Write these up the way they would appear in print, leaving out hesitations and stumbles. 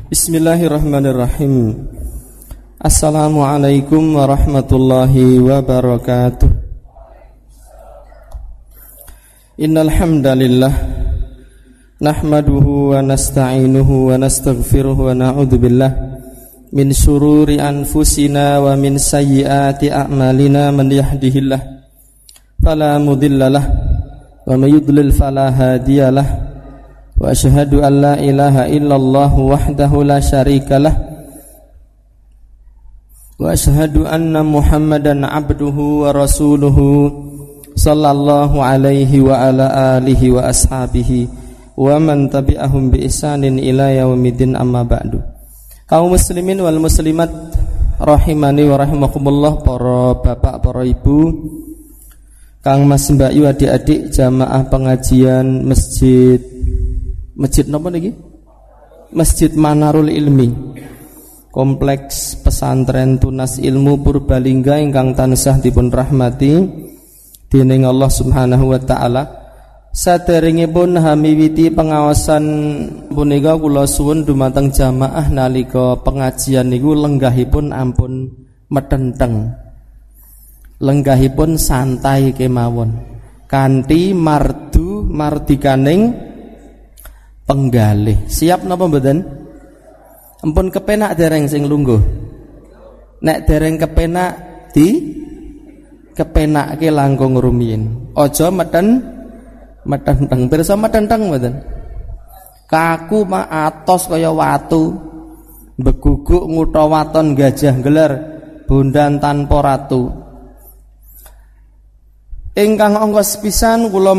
Bismillahirrahmanirrahim. Assalamualaikum warahmatullahi wabarakatuh. Innal hamdalillah nahmaduhu wa nasta'inuhu wa nastaghfiruhu wa na'udzu billah min syururi anfusina wa min sayyiati a'malina. Man yahdihillah fala mudhillalah wa may yudlil fala hadiyalah. Wa asyhadu an la ilaha illallah wahdahu la syarikalah wa asyhadu anna Muhammadan abduhu wa rasuluhu sallallahu alaihi wa ala alihi wa ashabihi wa man tabi'ahum bi ihsanin ila yaumiddin, amma ba'du. Kaum muslimin wal muslimat rahimani wa rahimakumullah, para bapak, para ibu, Kang Mas, Mbak Yu, adik-adik jamaah pengajian Masjid napa niki? Masjid Manarul Ilmi, Kompleks Pesantren Tunas Ilmu Purbalingga ingkang tansah dipun rahmati dening Allah Subhanahu wa taala. Saderengipun hamiwiti pengawasan punika kula suwun dumateng jamaah nalika pengajian niku lenggahipun ampun metenteng. Lenggahipun santai kemawon kanthi mardikaning penggalih. Siap napa mboten? Ampun kepenak dereng sing lungguh. Nek dereng kepenak kepenakke langkung rumiyin. Aja metenteng. Pirsa metenteng mboten? Kaku mak atos kaya watu. Beguguk ngutha waton gajah gelar, bondan tanpa ratu. Ingkang angka sepisan kula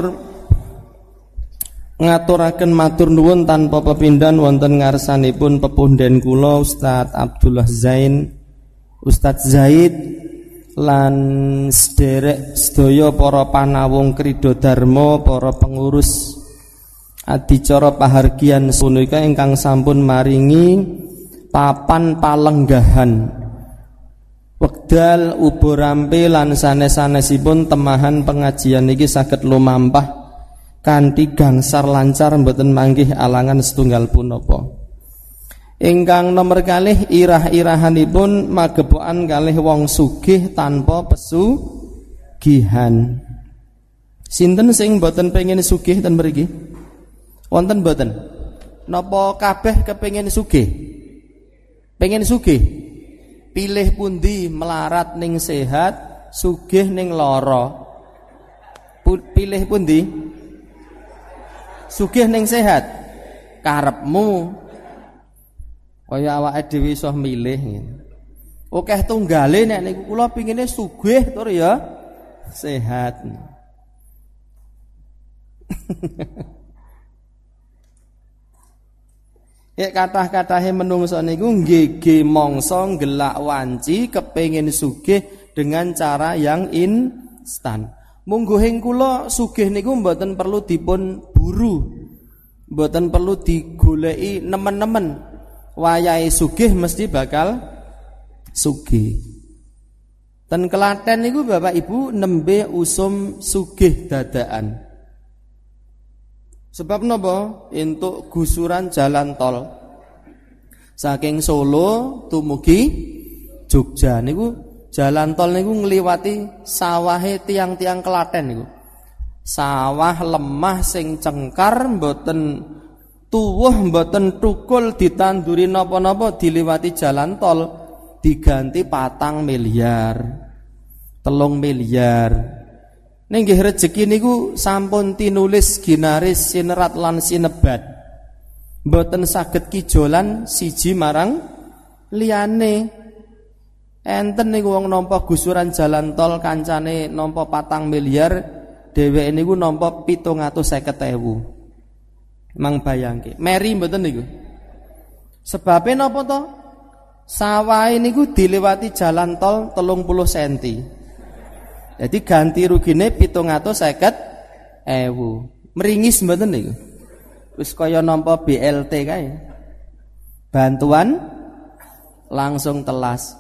ngaturaken matur nuwun tanpa pepindhan wonten ngarsanipun pepunden kula Ustaz Abdullah Zain, Ustaz Zaid lan sederek sedaya para panawung Krida Dharma, para pengurus adicara pahargyan punika ingkang sampun maringi papan palenggahan wekdal ubo rampe lan sanes-sanesipun temahan pengajian niki saged lumampah kanthi gangsar lancar mboten manggih alangan setunggal punapa. Ingkang nomor kalih irah-irahanipun magepokan kalih wong sugih tanpa pesugihan. Sinten sing mboten pengin sugih ten mriki? Wonten mboten? Napa kabeh kepengin sugih? Pengin sugih? Pilih pundi, melarat ning sehat, sugih ning lara? Pilih pundi? Sugih ning sehat, karepmu kaya awake dhewe iso milih. Akeh tunggale nek niku kula pingine sugih tur ya sehat. Ya kathah-kathahe menungso niku nggege mangsa nggelak wanci kepengin sugih dengan cara yang instan. Mungguhing kula sugih niku mboten perlu dipun buru, mboten perlu digoleki nemen-nemen. Wayahe sugih mesti bakal sugih. Ten Klaten niku Bapak Ibu nembe usum sugih dadakan. Sebab napa? Entuk gusuran jalan tol saking Solo tumugi Jogja niku. Jalan tol niku ngliwati sawahe tiang-tiang Klaten niku. Sawah lemah sing cengkar mboten tuwuh mboten tukul ditanduri napa-napa diliwati jalan tol diganti 4 miliar 3 miliar. Ning nggih rejeki niku sampun tinulis ginaris sinerat lan sinebat. Mboten saged kijolan siji marang liyane. Enten niku wong nampa gusuran jalan tol kancane nampa 4 miliar, dheweke niku nampa 750.000. Mang bayangke, meri mboten niku. Sebabe napa to? Sawahe niku dilewati jalan tol 30 cm. Jadi ganti rugine 750.000. Meringis mboten niku. Wis kaya nampa BLT kae. Bantuan langsung telas.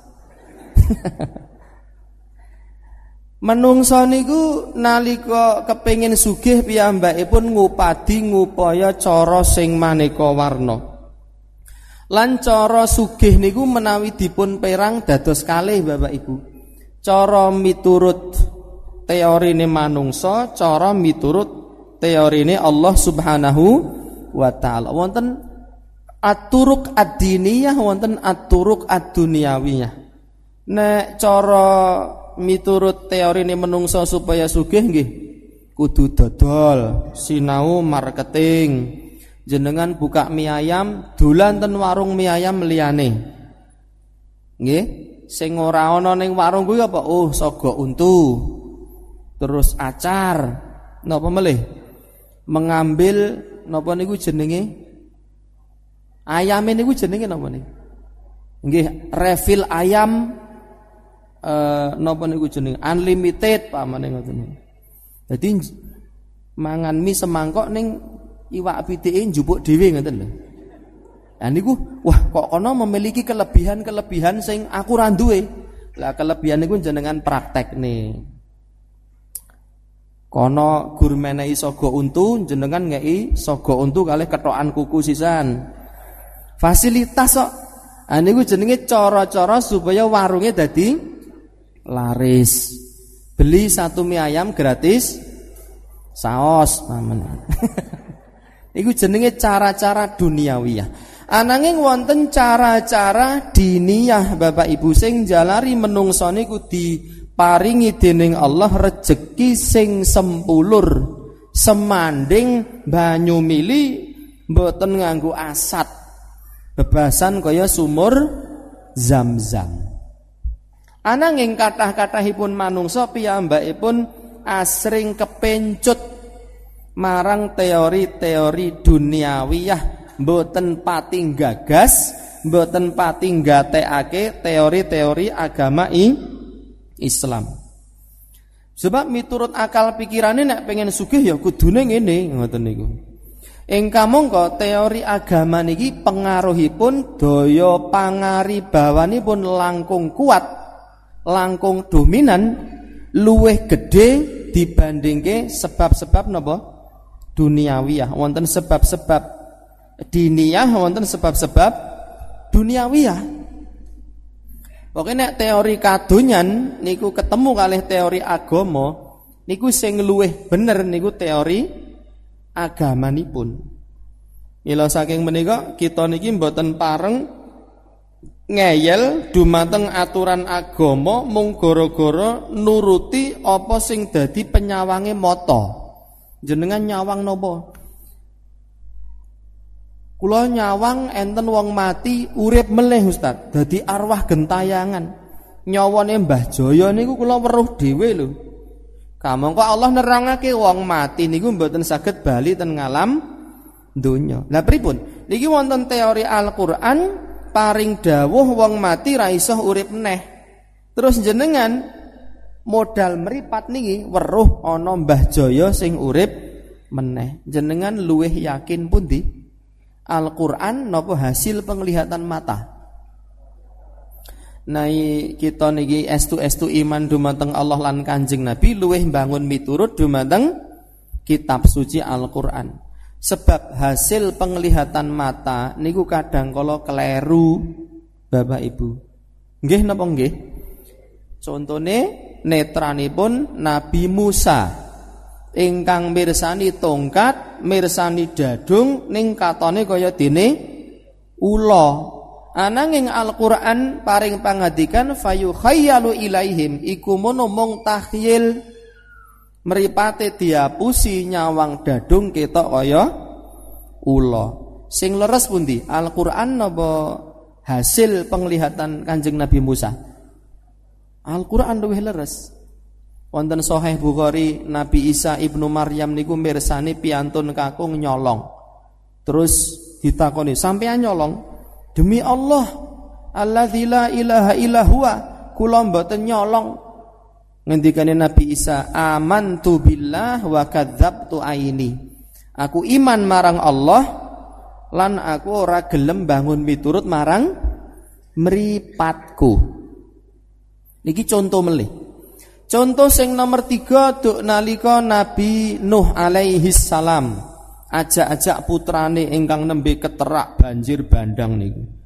Menungso niku nalika kepengin sugih piyambakipun ngupadi ngupaya cara sing maneka warna. Lan cara sugih niku menawi dipun perang dados kalih Bapak Ibu. Cara miturut teorine manungsa, cara miturut teorine Allah Subhanahu wa taala. Wonten at-turuq ad-diniyah, wonten at-turuq ad-dunyawiyah. Nek cara miturut teorine manungsa supaya sugih nggih kudu dodol, sinau marketing. Jenengan buka mie ayam, dolan ten warung mie ayam liyane. Nggih, sing ora ana ning warung kuwi apa? Oh, sogo untu. Terus acar. Napa melih? Mengambil napa niku jenenge? Ayam niku jenenge napa niku? Nggih, refill ayam napa niku jenenge? Unlimited pamane ngoten. Dadi mangan mie semangkok ning iwak pitike njupuk dhewe ngoten lho. Lah niku wah kok kono memiliki kelebihan-kelebihan sing aku ra duwe. Lah kelebihan niku jenengan praktekne. Kono gur menehi sogo untu, jenengan ngeki sogo untu kalih kethokan kuku sisan. Fasilitas kok. Ah niku jenenge cara-cara supaya warunge dadi laris. Beli satu mie ayam gratis saos pamen. Iku jenenge cara-cara duniawiyah. Ananging wonten cara-cara diniyah Bapak Ibu sing jalari menungsa niku diparingi dening Allah rejeki sing sempulur, semanding banyu mili mboten nganggo asat. Bebasan kaya sumur Zam-zam. Ananging kathah-kathahipun manungsa piyambakipun asring kepencut marang teori-teori duniawiyah, mboten pati gagas, mboten pati nggatekake teori-teori agama Islam. Sebab miturut akal pikirane nek pengen sugih ya kudune ngene ngoten niku. Ing kamangka teori agama niki pengaruhipun daya pangaribawanipun langkung kuat, langkung dominan, luwih gedhe dibandingke sebab-sebab napa? Duniawiyah. Wonten sebab-sebab diniyah, wonten sebab-sebab duniawiyah. Pokoke nek teori kadonyan niku ketemu kalih teori agama, niku sing luwih bener niku teori agamanipun. Mila saking menika kita niki mboten pareng ngeyel dumateng aturan agama mung gara-gara nuruti apa sing dadi penyawange mata. Jenengan nyawang nopo? Kula nyawang enten wong mati urip melih Ustaz, dadi arwah gentayangan. Nyawane Mbah Jaya niku kula weruh dhewe lho. Kamangka Allah nerangake wong mati niku mboten saged bali ten ngalam donya. Lah pripun? Niki wonten teori Al-Qur'an paring dawuh wong mati ra iso urip meneh. Terus jenengan modal meripat niki weruh ana Mbah Jaya sing urip meneh. Jenengan luwih yakin pundi? Al-Qur'an napa hasil penglihatan mata? Nai kita niki estu-estu iman dumateng Allah lan Kanjeng Nabi luwih bangun miturut dumateng kitab suci Al-Qur'an. Sebab hasil penglihatan mata niku kadang kala keleru Bapak Ibu. Nggih napa nggih? Contone netranipun Nabi Musa ingkang mirsani tongkat, mirsani dadung ning katone kaya dene ula. Ananging Al-Qur'an paring pangadikan fayukhayyalu ilaihim iku mung takhyil mripate diapusi nyawang dadung ketok kaya ula. Sing leres pundi? Al-Qur'an napa hasil penglihatan Kanjeng Nabi Musa? Al-Qur'an luwih leres. Wonten Sahih Bukhari Nabi Isa ibnu Maryam niku mirsani piantun kakung nyolong. Terus ditakoni, "Sampeyan nyolong?" "Demi Allah, alladzi la ilaha illa huwa, kula mboten nyolong." Ngendikane Nabi Isa, "Amantu billah wa kadzabtu aini." Aku iman marang Allah lan aku ora gelem bangun miturut marang mripatku. Niki contoh melih. Contoh sing nomor 3 duk nalika Nabi Nuh alaihi salam ajak-ajak putrane ingkang nembe keterak banjir bandang niku.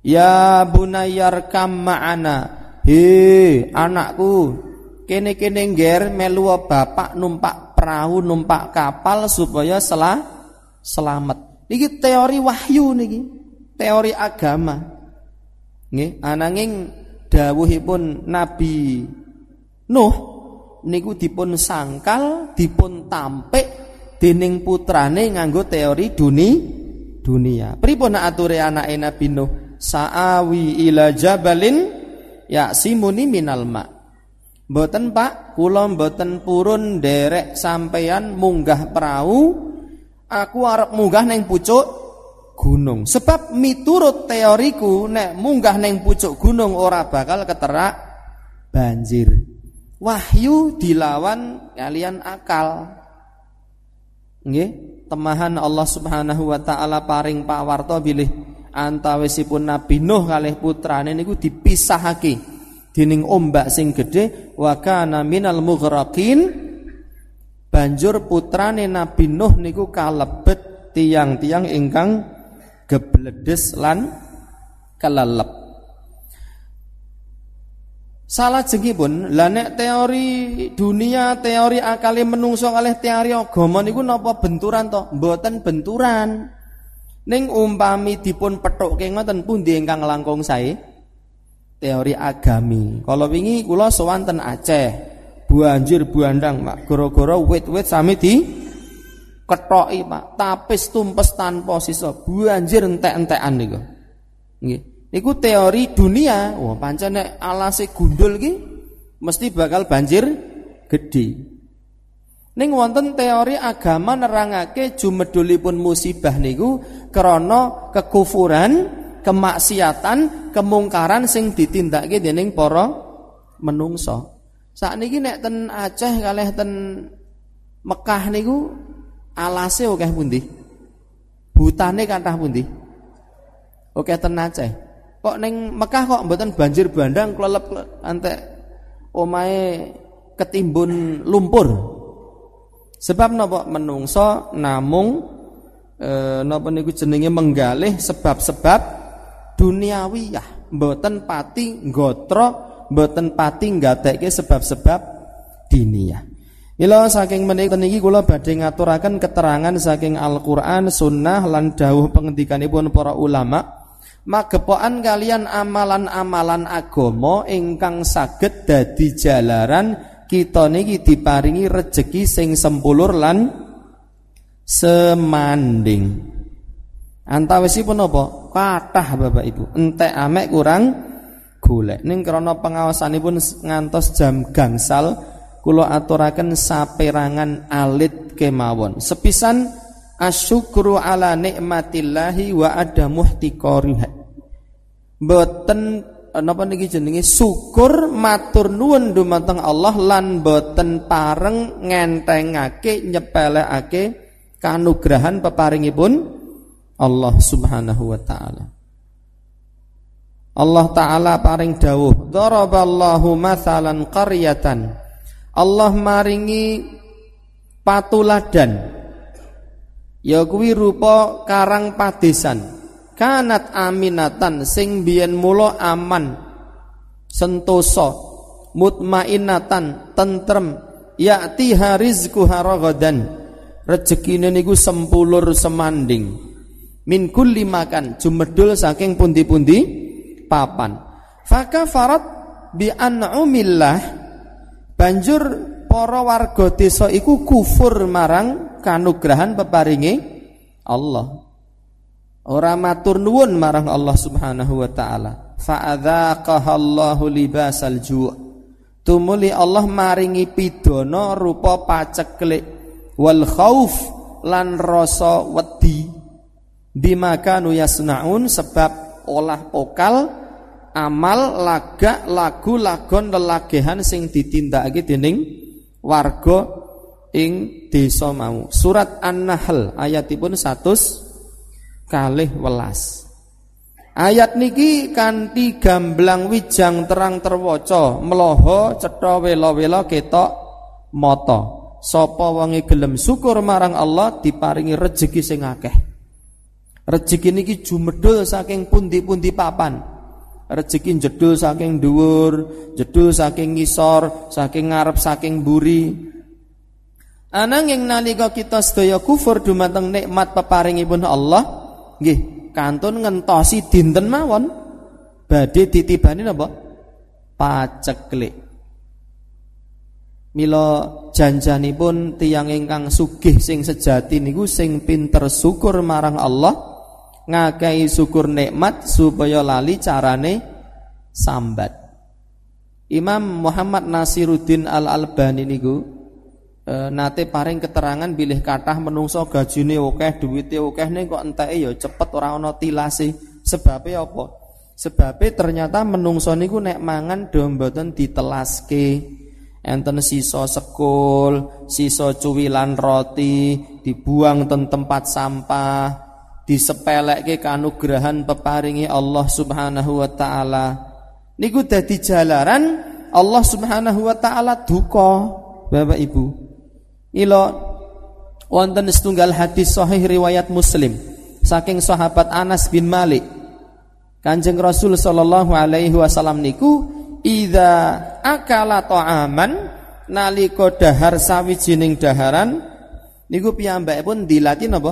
Ya bunayyar kam ma'ana. He anakku, kene-kene ngger melu bapak numpak perahu, numpak kapal supaya selamat. Niki teori wahyu niki, teori agama. Nggih, ananging dawuhipun Nabi Nuh niku dipun sangkal, dipun tampik dening putrane nganggo teori dunia. Pripun ature anake Nabi Nuh? Sa'awi ila jabalin ya'simuni minal ma. Mboten Pak, kula mboten purun derek sampeyan munggah perahu, aku arep munggah ning pucuk gunung. Sebab miturut teoriku nek munggah ning pucuk gunung ora bakal keterak banjir. Wahyu dilawan kalian akal. Nggih, temahan Allah Subhanahu wa taala paring pawarta bilih antawisipun Nabi Nuh kalih putrane niku dipisahake dening ombak sing gedhe wa kana minal mughraqin. Banjur putrane Nabi Nuh niku kalebet tiang-tiang ingkang gebledes lan kelelep. Salajengipun lha nek teori dunia, teori akale menungso kalih teori agama niku napa benturan to? Mboten benturan. Ning umpami dipun pethukke ngoten pundi ingkang langkung sae? Teori agami. Kala wingi kula sowan ten Aceh, banjir bandang Pak, gara-gara wit-wit sami di kethoki Pak, tapis tumpes tanpa sisa, banjir entek-entekan niku. Nggih. Niku teori dunia. Wah, pancen nek alase gundul iki mesti bakal banjir gedhe. Ning wonten teori agama nerangake jumedulipun musibah niku krana kekufuran, kemaksiatan, kemungkaran sing ditindakake dening para menungso. Sakniki nek ten Aceh kalih ten Mekah niku alase akeh pundi? Hutane kathah pundi? Oke ten Aceh. Kok ning Mekah kok mboten banjir bandang klelep antek omahe ketimbun lumpur. Sebab napa menungso namung napa niku jenenge menggalih sebab-sebab duniawiyah, mboten pati nggotra, mboten pati nggatekke sebab-sebab diniyah. Mila saking menika niki kula badhe ngaturaken keterangan saking Al-Qur'an, Sunnah lan dawuh pengendikanipun para ulama. Magepokan kalian amalan-amalan agama ingkang saged dadi jalaran kita niki diparingi rejeki sing sempulur lan semanding. Antawisipun apa? Kathah Bapak Ibu. Entek amek kurang golek. Ning krana pengawasanipun ngantos jam gangsal kula aturaken saperangan alit kemawon. Sepisan asyukru ala nikmatillahi wa adamu ihtiqariha. Mboten napa niki jenenge syukur matur nuwun dumateng Allah lan mboten pareng ngentengake nyepelekake kanugrahan peparingipun Allah Subhanahu wa taala. Allah taala paring dawuh, daraballahu mathalan qaryatan. Allah maringi patuladan ya kuwi rupa karang padesan. Kanat aminatan sing biyen mula aman, sentosa, mutmainatan, tentrem, ya'ti harizquha ragadan. Rezekine niku sempulur semanding. Min kulli makan, jumedul saking pundi-pundi papan. Fakafarat bi an'umillah. Banjur para warga desa iku kufur marang kanugrahan peparinge Allah. Ora matur nuwun marang Allah Subhanahu wa taala. Fa'adzaqahallahu libasal ju'. Tumuli Allah maringi pidana rupa paceklik wal khauf lan rasa wedi bima kanu yasnaun sebab olah okal amal lagak lagu lagon lelagehan sing ditindakake dening warga ing desa mau. Surat An-Nahl ayatipun 100 kalih welas. Ayat niki kanthi gamblang wijang terang terwaca, mloho cetha wela-wela ketok mata. Sapa wonge gelem syukur marang Allah diparingi rejeki sing akeh. Rezeki niki jumedhul saking pundi-pundi papan. Rezeki jedul saking dhuwur, jedul saking ngisor, saking ngarep, saking mburi. Ananging nalika kita sedaya kufur dumateng nikmat peparingipun Allah, nggih kantun ngentosi dinten mawon badhe ditibani napa? Paceklik. Mila janjanipun tiyang ingkang sugih sing sejati niku sing pinter syukur marang Allah, ngakai syukur nikmat supaya lali carane sambat. Imam Muhammad Nasiruddin Al-Albani niku nate paring keterangan bilih kathah menungso gajine akeh, duwite akeh ning kok enteke ya cepet ora ana tilase. Sebabe apa? Sebabe ternyata menungso niku nek mangan do mboten ditelaske. Enten sisa sekul, sisa cuwilan roti dibuang ten tempat sampah, disepelekke kanugrahan peparingi Allah Subhanahu wa taala. Niku dadi jalaran Allah Subhanahu wa taala duka, Bapak Ibu. Mila wonten setunggal hadis sahih riwayat Muslim saking sahabat Anas bin Malik. Kanjeng Rasul sallallahu alaihi wasallam niku idza akala ta'aman nalika dahar sawijining daharan niku piyambakipun dilatih napa?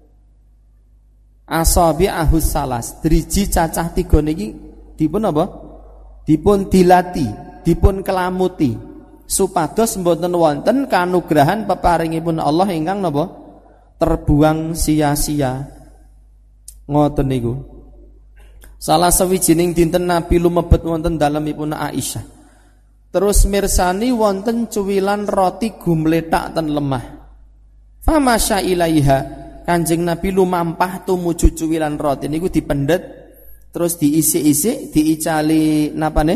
Asabi'ahus salas, driji cacah 3 niki dipun apa? Dipun dilati, dipun kelamuti supados mboten wonten kanugrahan peparingipun Allah ingkang napa? Terbuang sia-sia. Ngoten niku. Salah sawijining dinten Nabi lumebet wonten dalemipun Aisyah. Terus mirsani wonten cuwilan roti gumletak ten lemah. Famasya ilaiha, Kanjeng Nabi lumampah tumuju cuwilan roti niku dipendet terus diisi-isi, diicali napane?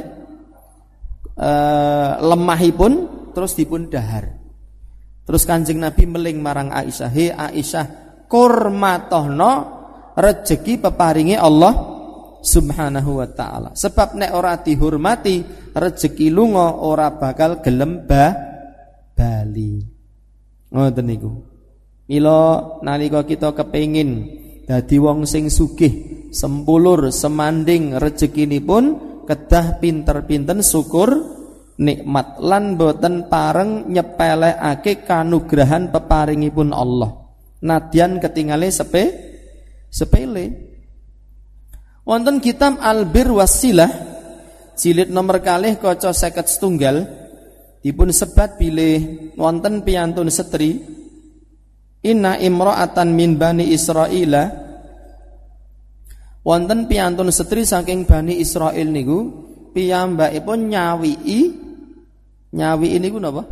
Lemahipun terus dipun dahar. Terus Kanjeng Nabi meling marang Aisyah, "He Aisyah, kurmatohno rejeki peparingi Allah Subhanahu wa ta'ala. Sebab nek ora dihormati rejeki lunga ora bakal gelem bali." Ngoten niku. Mila nalika kita kepengin dadi wong sing sugih, sempulur, semanding rezekinipun kedah pinter-pinten syukur nikmat lan boten pareng nyepelekake kanugrahan peparingipun Allah. Nadyan ketingale sepele. Wonten kitab Al-Bir Wasilah jilid nomor kalih kaca 51 dipun sebat bilih wonten piyantun setri inna imra'atan min bani Israila, wonten piyantun setri saking Bani Israil niku piyambakipun nyawii niku napa?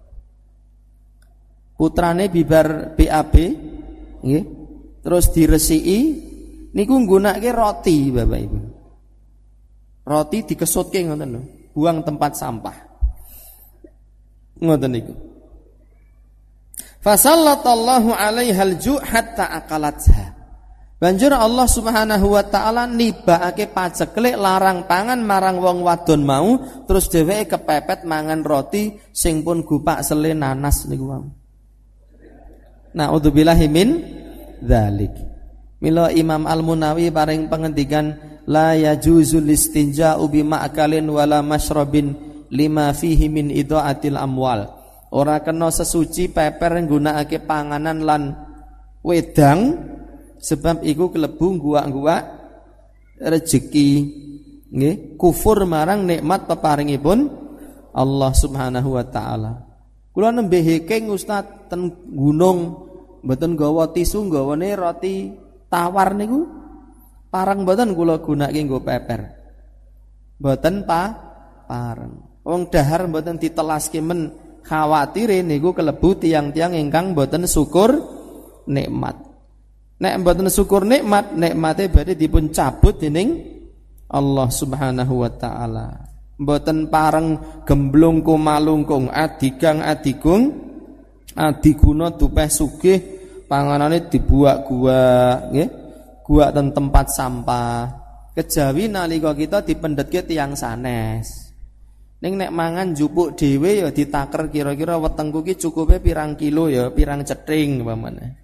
Putrane bibar BAB nggih. Terus diresiki niku nggunakake roti, Bapak Ibu. Roti dikesutke ngoten lho, buang tempat sampah. Ngoten niku. Fasallatallahu 'alaihal ju' hatta akalatha. Banjur Allah Subhanahu wa taala nibakake paceklik larang pangan marang wong wadon mau, terus dheweke kepepet mangan roti sing pun gupak sele nanas niku wau. Na'udzubillahi min dzalik. Mila Imam Al-Munawi paring pengendikan la yajuzul istinja'u bi ma'kalin wala masyrabin lima fihi min idaatil amwal. Ora kena sesuci peper nggunakake panganan lan wedang sebab iku kelebu guwak-guwak rezeki nggih, kufur marang nikmat peparingipun Allah Subhanahu wa taala. Kula nembe heking Ustaz ten gunung mboten gawa tisu nggawane roti tawar niku parang mboten kula gunake nggo peper. Mboten pareng. Wong dahar mboten ditelaske men khawatire niku kelebu tiang-tiang ingkang mboten syukur nikmat. Nek mboten syukur nikmat, nikmate badhe dipun cabut dening Allah Subhanahu wa taala. Mboten pareng gemblung kumalungkung adigang adigung adiguna dupeh sugih panganane dibuak-buak nggih, guak ten tempat sampah. Kejawi nalika kita dipendhetke tiyang sanes. Ning nek mangan njupuk dhewe ya ditaker kira-kira wetengku ki cukupe pirang kilo ya, pirang cething pamane.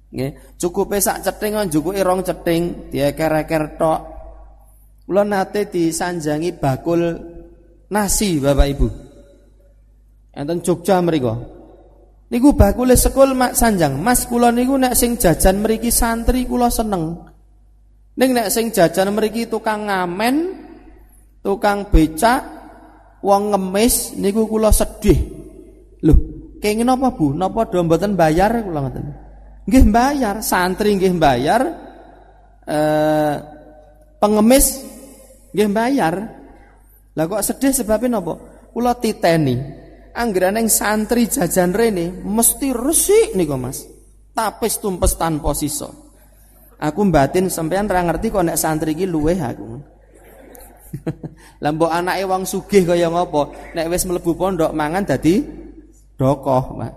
Nggih, cukupe sak cething njukuke rong cething, dieker-eker tok. Kula nate disanjangi bakul nasi Bapak Ibu. Enten Jogja mriku. Niku bakule sekul mak sanjang. Mas kula niku nek sing jajan mriki santri kula seneng. Ning nek sing jajan mriki tukang ngamen, tukang becak, wong ngemis niku kula sedih. Lho, kenging napa Bu? Napa do mboten bayar kula ngoten. Nggih bayar, santri nggih bayar. Pengemis nggih bayar. Lah kok sedih sebabnya napa? Kula titeni. Anggerane santri jajan rene mesti resik niku Mas. Tapis tumpes tanpa sisa. Aku batin sampean ra ngerti kok nek santri iki luweh aku. Lah mbok anake wong sugih kaya ngapa? Nek wis mlebu pondok mangan dadi dokoh, Pak.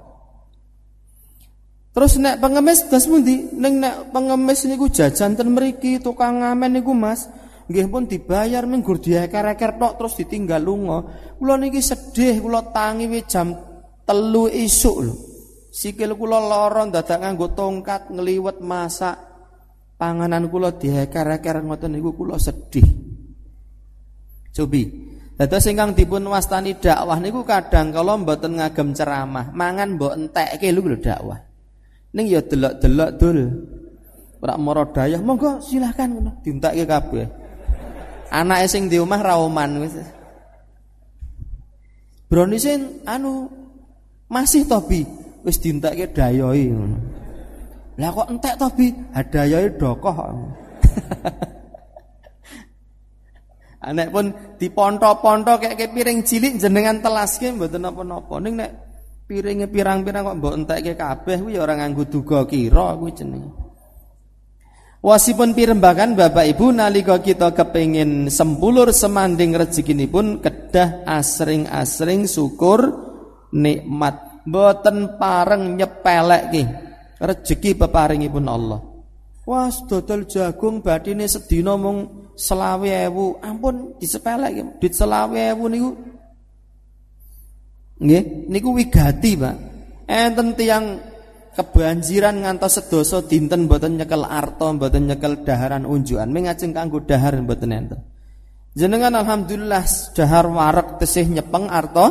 Terus nek pengemis dos pundi? Ning nek pengemis niku jajan ten mriki tukang ngamen niku Mas. Nggih pun dibayar minggur dieker-eker tok terus ditinggal lunga. Kula niki sedih, kula tangi wi jam 3 isuk lho. Sikil kula lara dadak nganggo tongkat ngliwet masak. Panganan kula dieker-eker ngoten niku kula sedih. Cobi. Dados ingkang dipun wastani dakwah niku kadang kala mboten ngagem ceramah, mangan mbok entekke lho dakwah. Ning ya delok-delok dul. Ora mara dayah, monggo silakan ngono, dientekke kabeh. Anake sing di omah ra oman wis. Bronisin masih to Bi, wis dientekke dayohe ngono. Lah kok entek to Bi? Hadayohe dokoh. Anek pun diponto-ponto kayak piring cilik jenengan telaske mboten napa-napa. Ning nek piringe pirang-pirang kok mbok entekke kabeh kuwi ya ora nganggo duga kira kuwi jenenge. Wasipun pirembakan Bapak Ibu nalika kita kepengin sempulur semanding rezekinipun kedah asring-asring syukur nikmat. Mboten pareng nyepelekke rezeki peparingipun Allah. Wah, dodol jagung bathine sedina mung 20.000. Ampun disepelekke. Duit 20.000 niku. Nggih, niku wigati, Pak. Enten tiyang kebanjiran ngantos sedasa dinten mboten nyekel arta, mboten nyekel daharan unjukan. Mengajeng kanggo dahar mboten enten. Jenengan alhamdulillah dahar wareg tesih nyepeng arta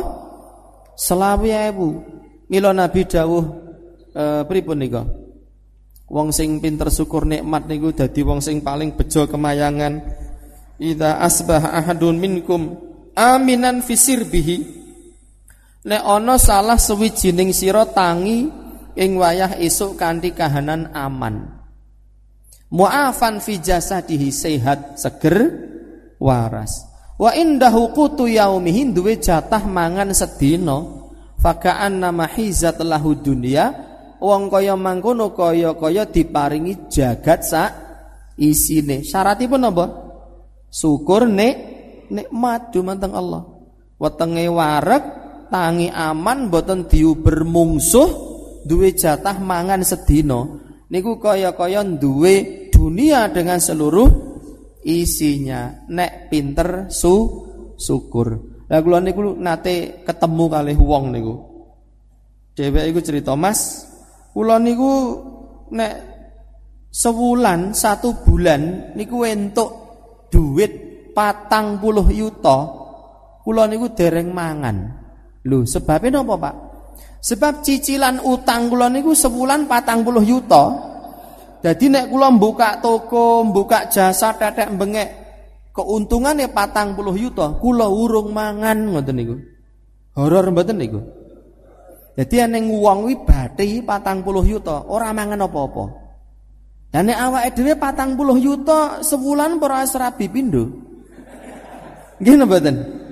20.000. Mila Nabi dawuh pripun nika? Wong sing pinter syukur nikmat niku dadi wong sing paling bejo kemayangan. Idza asbaha ahadun minkum aminan fi sirbihi. Nek ana salah sewijining sira tangi ing wayah esuk kanthi kahanan aman. Mu'afan fi jasadihi sehat seger waras. Wa indahu qutu yaumihi duwe jatah mangan sedina. Faka'an nama hizat lahu dunya. Wong kaya mangkono kaya diparingi jagat sak isine. Syaratipun apa? Syukur nikmat dumateng Allah. Wetenge wareg tangi aman boten diuber mungsuh duwe jatah mangan sedina. Niku kaya-kaya duwe dunia dengan seluruh isinya. Nek pinter syukur. Lah kula niku nate ketemu kalih wong niku. Dheweke iku cerita, "Mas, kula niku nek sewulan 1 bulan niku entuk duit 40 yuta. Kula niku dereng mangan." Lho, sebabnya napa, Pak? Sebab cicilan utang kula niku sebulan 40 yuta. Jadi nek kula mbuka toko, mbuka jasa tetek bengek, keuntungannya 40 yuta, kula urung mangan ngoten niku. Horor mboten niku. Jadi aneng wong kuwi bathi 40 yuta, ora mangan apa-apa. Dan nek awake dhewe 40 yuta sebulan ora serabi pindho. Nggih mboten?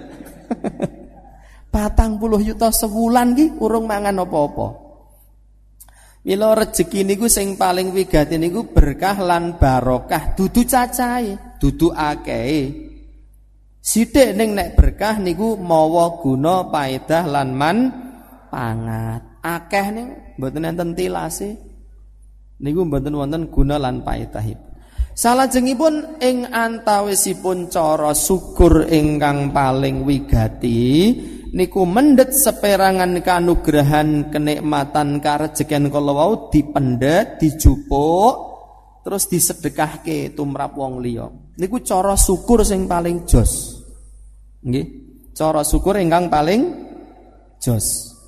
40 yuta sebulan ki urung mangan apa-apa. Mila rezeki niku sing paling wigati niku berkah lan barokah, dudu cacahe, dudu akehe. Sithik ning nek berkah niku mawa guna paedah lan manfaat. Akeh ning mboten enten tilase. Niku mboten wonten guna lan paedahipun. Salajengipun ing antawisipun cara syukur ingkang paling wigati niku mendhet seperangan kanugrahan kenikmatan karejekan kala wau dipendhet, dijupuk, terus disedekahke tumrap wong liya. Niku cara syukur sing paling jos. Nggih, cara syukur ingkang paling jos.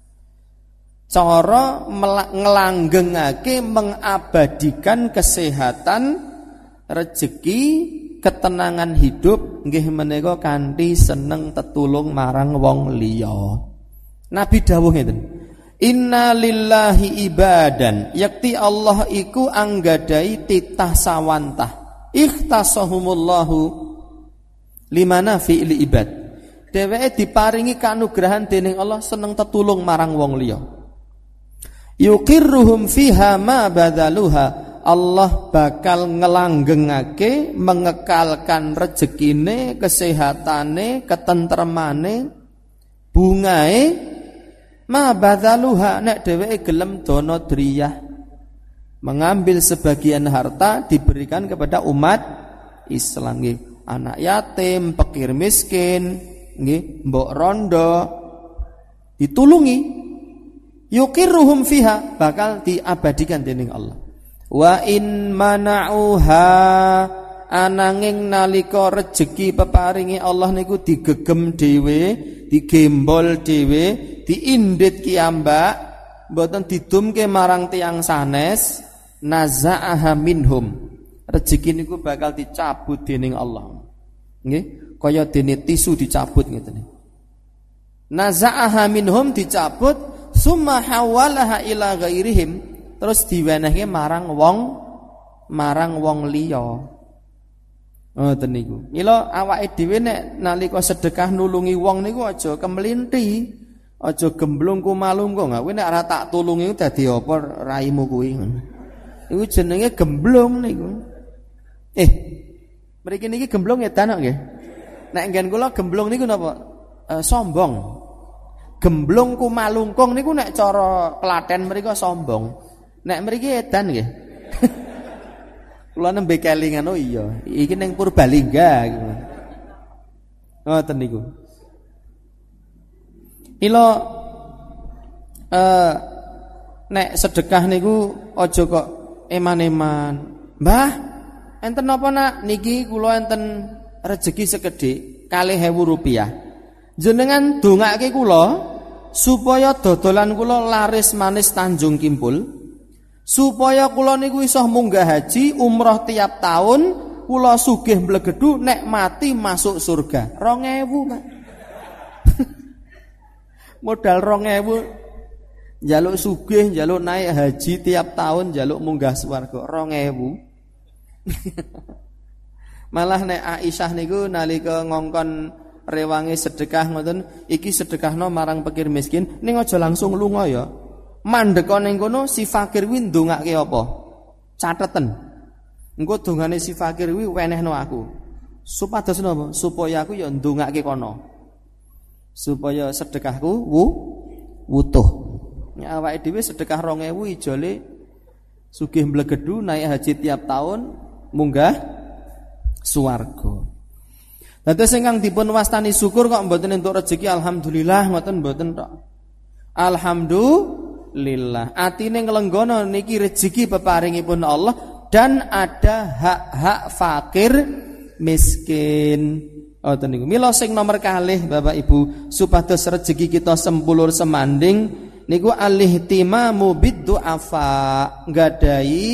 Cara ngelanggengake mengabadikan kesehatan, rezeki, ketenangan hidup nggih menika kanthi seneng tetulung marang wong liya. Nabi dawuh ngeten. Inna lillahi ibadan, yakti Allah iku anggadai titah sawantah. Ikhtasahumullahu limana fi'li ibad. Dheweke diparingi kanugrahan dening Allah seneng tetulung marang wong liya. Yuqirruhum fiha ma badaluha. Allah bakal ngelanggengake mengekalkan rezekine, kesehatane, ketentremane, bungae ma badzaluha nek dheweke gelem dana driyah mengambil sebagian harta diberikan kepada umat Islam nggih, anak yatim, fakir miskin, nggih, mbok rondo ditulungi. Yuqirruhum fiha bakal diabadikan dening Allah. Wa in mana'uha ananging nalika rejeki peparingi Allah niku digegem dhewe, digembol dhewe, diindit kiambak, mboten didumke marang tiyang sanes, naza'aha minhum. Rejeki niku bakal dicabut dening Allah. Nggih, kaya dene tisu dicabut ngeten. Naza'aha minhum dicabut, summa hawalaha ila ghairihim, terus diwenehke marang wong liya. Ngoten niku. Mila awake dhewe nek nalika sedekah nulungi wong niku aja kemlinthi, aja gemblung kumalungkung. Kowe nek ora tak tulungi dadi apa raimu kuwi. Iku jenenge gemblung niku. Mriki niki gemblung edan kok nggih. Nek nggen kula gemblung niku napa? Sombong. Gemblung kumalungkung niku nek cara Klaten mriko sombong. Nek mriki edan nggih. Kula nembe kelingan oh iya, iki ning Purbalingga gitu. Ngoten niku. Ilo nek sedekah niku aja kok eman-eman. Mbah, enten napa nak niki kula enten rejeki sekedhik 2.000 rupiah. Jenengan dongake kula supaya dodolan kula laris manis Tanjung Kimpul, supaya kula niku iso munggah haji umroh tiap tahun, kula sugih mblegedu nek mati masuk surga. 2.000, Pak. Modal 2.000 njaluk sugih, njaluk naik haji tiap tahun, njaluk munggah swarga 2.000. Malah nek Aisyah niku nalika ngongkon rewangi sedekah ngoten, iki sedekahno marang fakir miskin, ning aja langsung lunga ya. Mandheka ning kono si fakir kuwi ndongake apa? Cateten. Engko dongane si fakir kuwi wenehno aku. Supados napa? Supaya aku ya ndongake kono. Supaya sedekahku wutuh. Nek awake dhewe sedekah 2.000 ijole sugih mblegedu naik haji tiap tahun munggah swarga. Dados ingkang dipun wastani syukur kok mboten entuk rezeki alhamdulillah ngoten mboten tok. Alhamdulillah. Atine nglenggono niki rezeki peparingipun Allah dan ada hak-hak fakir miskin. Ngoten niku. Mila sing nomor kalih Bapak Ibu supados rezeki kita sempulur semanding niku alihtimamu biddu'afa, nggadahi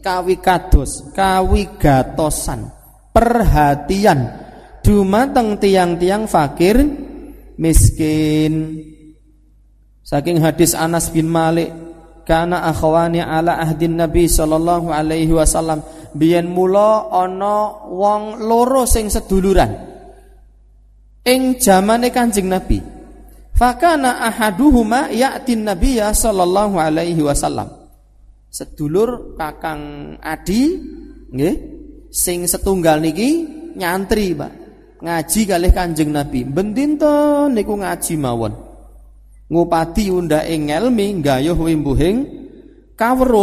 kawigatosan, perhatian dumateng tiang-tiang fakir miskin. Saking hadis Anas bin Malik, kana akhwani ala ahdin Nabi sallallahu alaihi wasallam, biyen mula ana wong loro sing seduluran ing zamane Kanjeng Nabi. Fakana ahaduhuma ya'tin Nabiyya sallallahu alaihi wasallam. Sedulur kakang adi nggih, sing setunggal niki nyantri, Pak. Ngaji kalih Kanjeng Nabi. Ben dinten niku ngaji mawon. Ngupadi undhake ngelmi gayuh wimbuhing kawruh.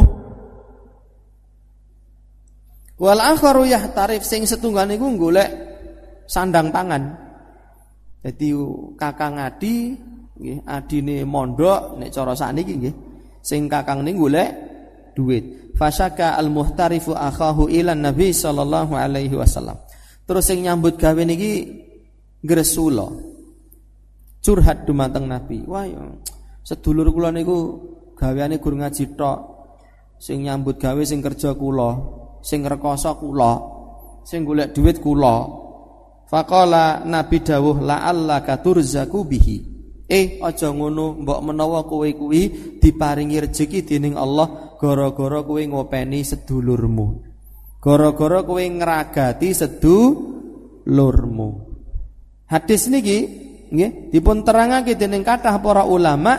Wal akharu yahtarif, sing setunggal niku golek sandang pangan. Dadi kakang adi nggih, adine mondok nek cara sakniki nggih. Sing kakang niku golek duit. Fasyaka al-muhtarifu akhahu ila Nabi sallallahu alaihi wasallam. Terus sing nyambut gawe niki gresula. Curhat dumateng Nabi. Wah, sedulur kula niku gaweane gur ngaji tok. Sing nyambut gawe sing kerja kula, sing rekoso kula, sing golek duit kula. Faqala Nabi dawuh la'allaka turzaku bihi. Aja ngono, mbok menawa kowe kuwi diparingi rejeki dening Allah gara-gara kowe ngopeni sedulurmu. Gara-gara kowe ngragati sedulurmu. Hadis niki nggih dipun terangake dening kathah para ulama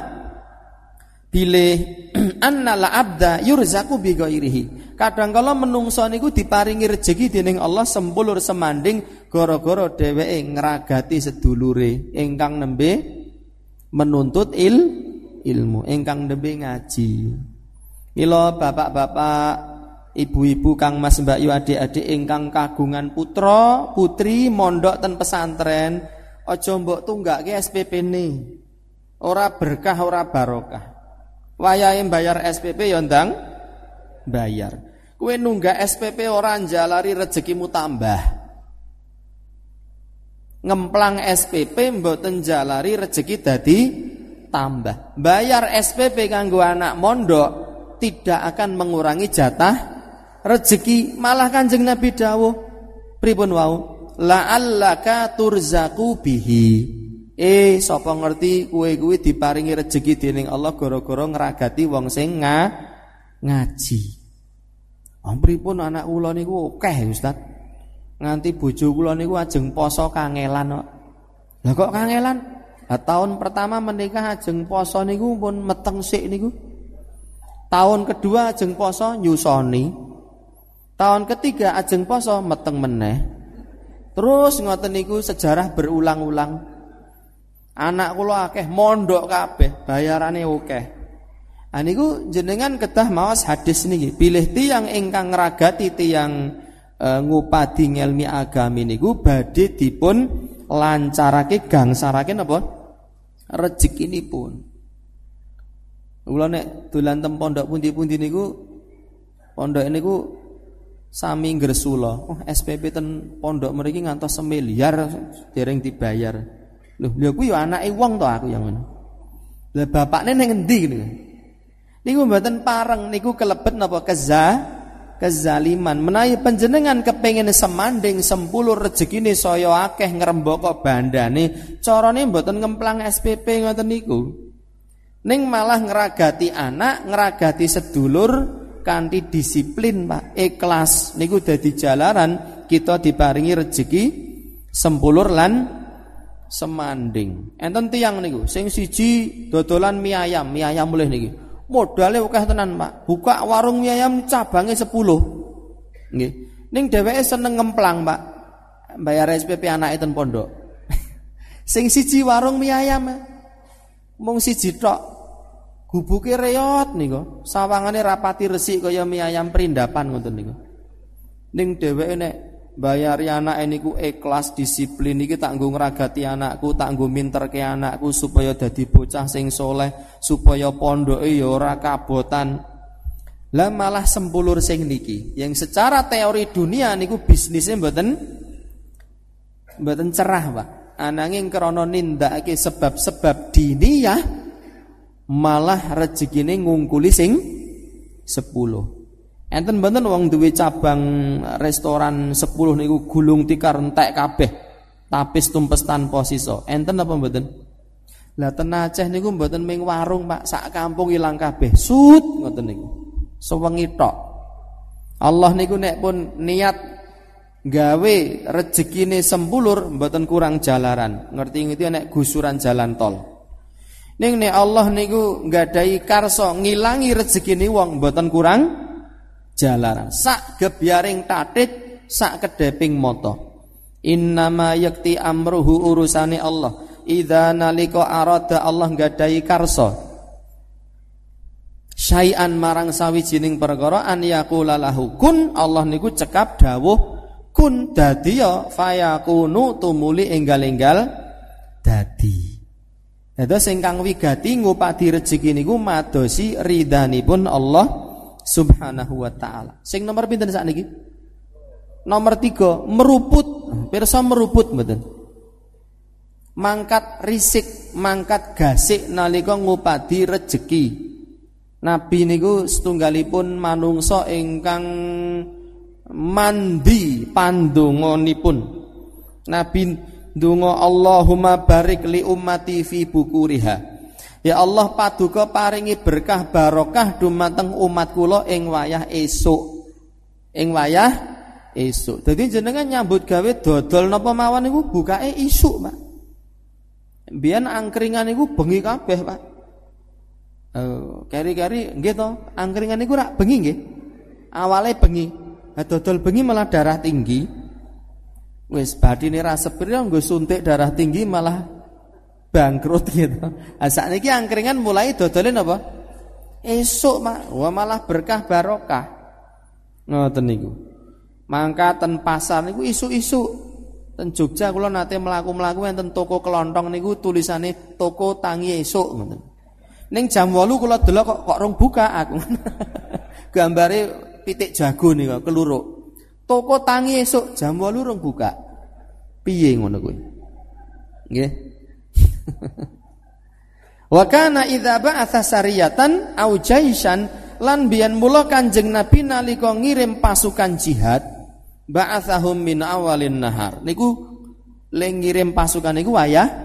bilih anna la abda yurzaku bi ghairihi. Kadang kala menungso niku diparingi rejeki dening Allah sempulur semanding gara-gara dheweke ngragati sedulure ingkang nembe menuntut ilmu, ingkang nembe ngaji. Mila bapak-bapak, ibu-ibu, kang mas mbak yu adik-adik ingkang kagungan putra putri mondok ten pesantren, aja mbok tunggake SPP-ne. Ora berkah ora barokah. Wayahe bayar SPP ya ndang bayar. Kowe nunggak SPP ora njalari rezekimu tambah. Ngemplang SPP mboten njalari rezeki dadi tambah. Bayar SPP kanggo anak mondok tidak akan mengurangi jatah rezeki. Malah Kanjeng Nabi dawuh pripun wau? La'allaka turzaku bihi. Sapa ngerti kowe kuwi diparingi rezeki dening Allah gara-gara ngragati wong sing ngaji. Pripun anak kula niku akeh Ustaz. Nganti bojo kula niku ajeng poso kangelan kok. Lah kok kangelan? Lah tahun pertama menikah ajeng poso niku pun meteng sik niku. Tahun kedua ajeng poso nyusoni. Tahun ketiga ajeng poso meteng meneh. Terus ngoten niku sejarah berulang-ulang. Anak kula akeh mondok kabeh, bayarane akeh. Niku jenengan kedah maos hadis niki. Pilih tiyang ingkang ngragati tiyang ngupadi ngelmi agami niku badhe dipun lancarake gangsarake napa rezekinipun. Kula nek dolan teng pondok pundi-pundi niku pondok niku sami gresula. SPP ten pondok mriki ngantos 1 miliar dereng dibayar. Lho kuwi ya anake wong to aku yang ngono. Lah bapakne ning endi niku? Niku mboten pareng niku kelebet napa kezaliman. Menawi panjenengan kepengin semanding sempulur rezekine saya akeh ngrembaka bandane, carane mboten ngemplang SPP ngoten niku. Ning malah ngragati anak, ngragati sedulur kanthi disiplin, Pak. Ikhlas niku dadi jalaran kita diparingi rezeki sempulur lan semanding. Enten tiyang niku sing siji dodolan mie ayam mulih niki. Modale akeh tenan, Pak. Buka warung mie ayam cabange 10. Nggih. Ning dheweke seneng ngemplang, Pak. Bayar SPP anake ten pondok. Sing siji warung mie ayam mung siji tok. Gubuke reot niku. Sawangane rapati resik kaya mie ayam perindapan ngoten niku. Ning dheweke nek bayari anake niku ikhlas disiplin iki tak nggo ngragati anakku, tak nggo minterke anakku supaya dadi bocah sing soleh, supaya pondoke ya ora kabotan. Lah malah sempulur sing niki yang secara teori dunia niku bisnisnya mboten cerah, Pak. Ananging krana nindakake sebab-sebab diniyah malah rezekine ngungkuli sing 10. Enten mboten wong duwe cabang restoran 10 niku gulung tikar entek kabeh. Tapis tumpes tanpa sisa. Enten apa mboten? Lah ten Aceh niku mboten ming warung, Pak, sak kampung ilang kabeh. Sut ngoten niku. Sewengi tok. Allah niku nek pun niat gawe rezekine sempulur mboten kurang jalaran. Ngerti-ngerti nek gusuran jalan tol. Ning nek Allah niku nggadahi karsa ngilangi rezekine wong mboten kurang jalaran. Sak gebyaring tatit, sak kedeping mata. Innama yakti amruhu urusane Allah. Idza nalika arada Allah nggadahi karsa syai'an marang sawijining perkara an yaqula lahu kun, Allah niku cekap dawuh kun dadi ya fayakunu tumuli enggal-enggal Dados ingkang wigati ngupadi rezeki niku madosi ridhanipun Allah Subhanahu wa taala. Sing nomor pinten sakniki? Nomor 3, meruput. Pirsa meruput mboten? Mangkat risik, mangkat gasik nalika ngupadi rezeki. Nabi niku setunggalipun manungsa ingkang mandi pandonganipun. Nabi ndonga Allahumma barik li ummati fi bukuriha. Ya Allah paduka paringi berkah barokah dumateng umat kula ing wayah esuk. Ing wayah esuk. Dadi jenengan nyambut gawe dodol napa mawon niku bukake isuk, Pak. Biyen angkringan niku bengi kabeh, Pak. Keri-keri nggih to, angkringan niku rak bengi nggih. Awale bengi. Nah, dodol bengi malah darah tinggi. Wis badine ra sepir nggo suntik darah tinggi malah bangkrut gitu. Sakniki angkringan mulai dodole napa? Esuk, Mak. Wah malah berkah barokah. Ngoten niku. Mangka ten pasar niku isuk-isuk. Ten Jogja kula nate mlaku-mlaku enten toko kelontong niku tulisane toko tangi esuk ngoten. Ning jam 8 kula delok kok rong buka aku. Gambare pitik jago niku keluruk. Toko tangi esuk jam 8 rong buka. Piye ngono kuwi? Nggih. Wa kana idza ba'atha sariyatan au jaisan lan biyen mula Kanjeng Nabi nalika ngirim pasukan jihad ba'athahum min awalin nahar. Niku le ngirim pasukan niku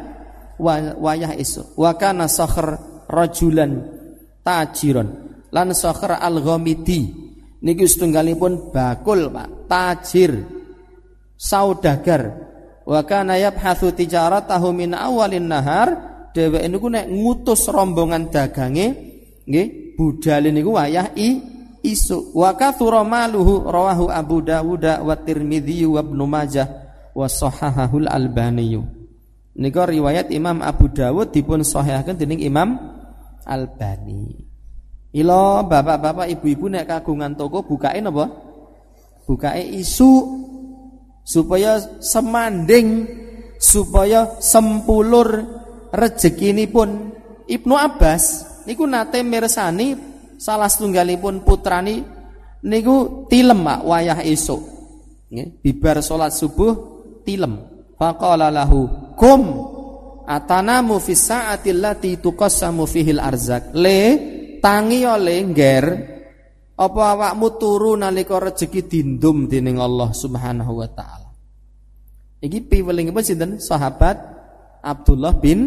wayah esuk. Wa kana sakhr rajulan tajiron lan sakhr al-ghamidi. Niki setunggalipun bakul, Pak, tajir, saudagar. Wa kana yabhatsu tijaratahu min awalin nahar, dheweke niku nek ngutus rombongan dagange, nggih, budale niku wayah isuk. Wa katsura maluhu rawahu Abu Dawud wa Tirmidzi wa Ibnu Majah wa sahahahul Albani. Nika riwayat Imam Abu Dawud dipun sahihahken dening Imam Albani. Ilo bapak-bapak ibu-ibu nek kagungan toko bukae napa? Bukae isu supaya semanding, supaya sempulur rezekinipun. Ibnu Abbas niku nate mirsani salah setunggalipun putrani niku tilem, Pak, wayah esuk. Nggih, bibar salat subuh tilem. Faqala lahu kum atanamu fis sa'ati allati tuqassamu fihil arzak. Tangi oleh ngger apa awakmu turu nalika rezeki dindum dening Allah Subhanahu wa taala. Iki piwelingipun sinten? Sahabat Abdullah bin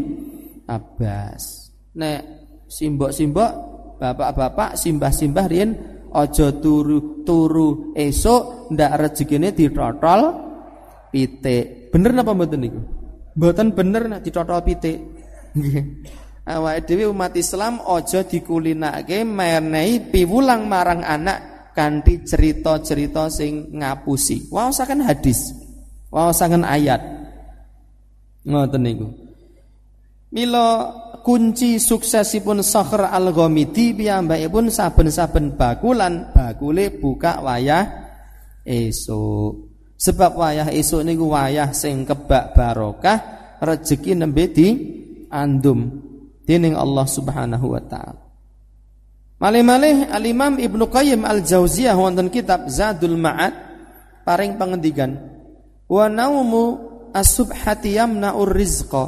Abbas. Nek simbok-simbok, bapak-bapak, simbah-simbah riyen aja turu esuk ndak rezekine ditotol pitik. Bener napa mboten niku? Mboten bener nek ditotol pitik. Nggih. Awake dhewe umat Islam aja dikulinake menehi piwulang marang anak kanthi cerita-cerita sing ngapusi. Waosaken hadis, waosaken ayat. Ngoten niku. Mila kunci suksesipun Sakhr Al-Ghamidi piyambakipun saben-saben bakulan bakule buka wayah esuk. Sebab wayah esuk niku wayah sing kebak barokah, rezeki nembe di andum dening Allah Subhanahu wa taala. Malih-malih Al-Imam Ibnu Qayyim Al-Jauziyah wonten kitab Zadul Ma'ad paring pangendikan wa naumu as-subhati yamna'ur rizqa.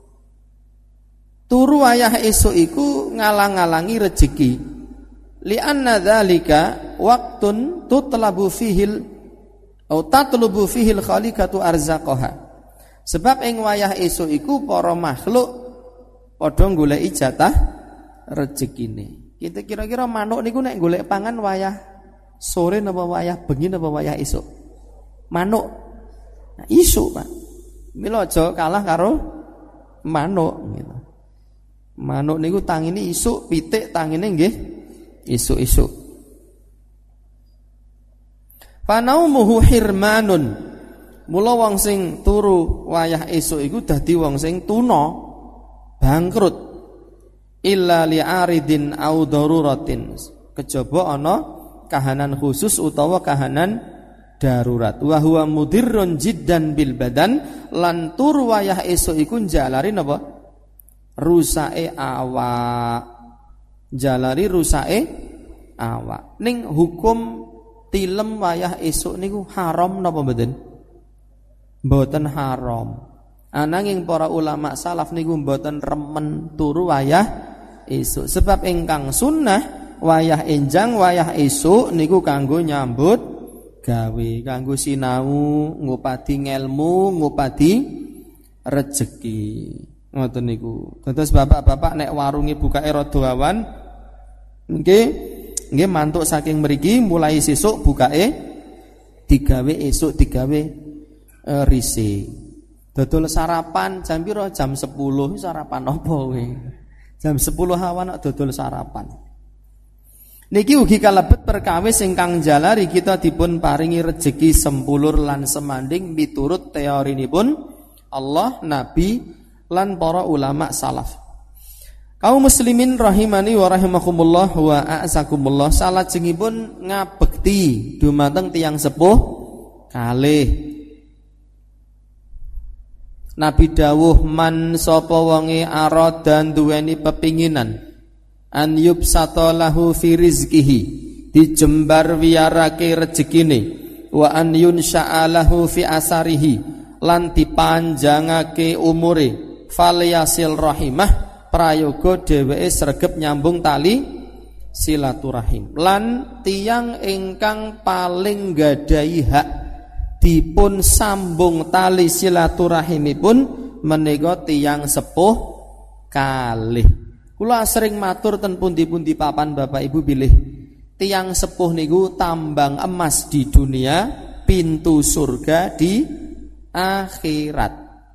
Turu wayah esuk iku ngalang-alangi rezeki. Li'anna dzalika waqtun tutlabu fihil atau tatlubu fihil khaliqatu arzaqaha. Sebab ing wayah esuk iku para makhluk padha goleki jatah rezekine. Kita kira-kira manuk niku nek golek pangan wayah sore napa wayah bengi napa wayah esuk? Manuk. Nah, isuk, Pak. Mila aja kalah karo manuk gitu. Manuk niku tangine isuk, pitik tangine nggih isuk-isuk. Panaumuhu hirmanun. Mula wong sing turu wayah esuk iku dadi wong sing tuna. Bangkrut illa li'aridin au daruratin, kejaba ana kahanan khusus utawa kahanan darurat. Wa huwa mudirrun jiddan bil badan, lan tur wayah esuk iku njalari napa? rusake awak. Jalari rusake awak. Ning hukum tilem wayah esuk niku haram napa mboten? Mboten haram. Ananging para ulama salaf niku mboten remen turu wayah esuk. Sebab ingkang sunnah wayah enjang wayah esuk niku kanggo nyambut gawe, kanggo sinau, ngupadi ngelmu, ngupadi rejeki. Ngoten niku. Terus bapak-bapak nek warunge bukake rada awan nggih mantuk saking mriki mulai sesuk bukake digawe esuk digawe risi. Dodol sarapan jam piro? Jam 10. Sarapan apa kowe? Jam 10 awan dodol sarapan. Niki ugi kalebet perkawis ingkang jalari kita dipun paringi rejeki sempulur lan semanding miturut teorinipun Allah, Nabi lan para ulama salaf. Kaum muslimin rahimani wa rahimakumullah wa a'zakumullah, salajengipun ngabekti dumateng tiyang sepuh kalih. Nabi dawuh man sapa wonge aradan duweni pepinginan an yubsata lahu fi rizqihi, dijembar wiyarake rezekine, wa an yunsha'a lahu fi asarihi, lan dipanjangake umure, falyasil rahimah, prayoga dheweke sregep nyambung tali silaturahim. Lan tiyang ingkang paling gadahi hak dipun sambung tali silaturahimipun menika tiyang sepuh kalih. Kula sering matur ten pundi-pundi papan Bapak Ibu bilih, tiyang sepuh niku tambang emas di dunia, pintu surga di akhirat.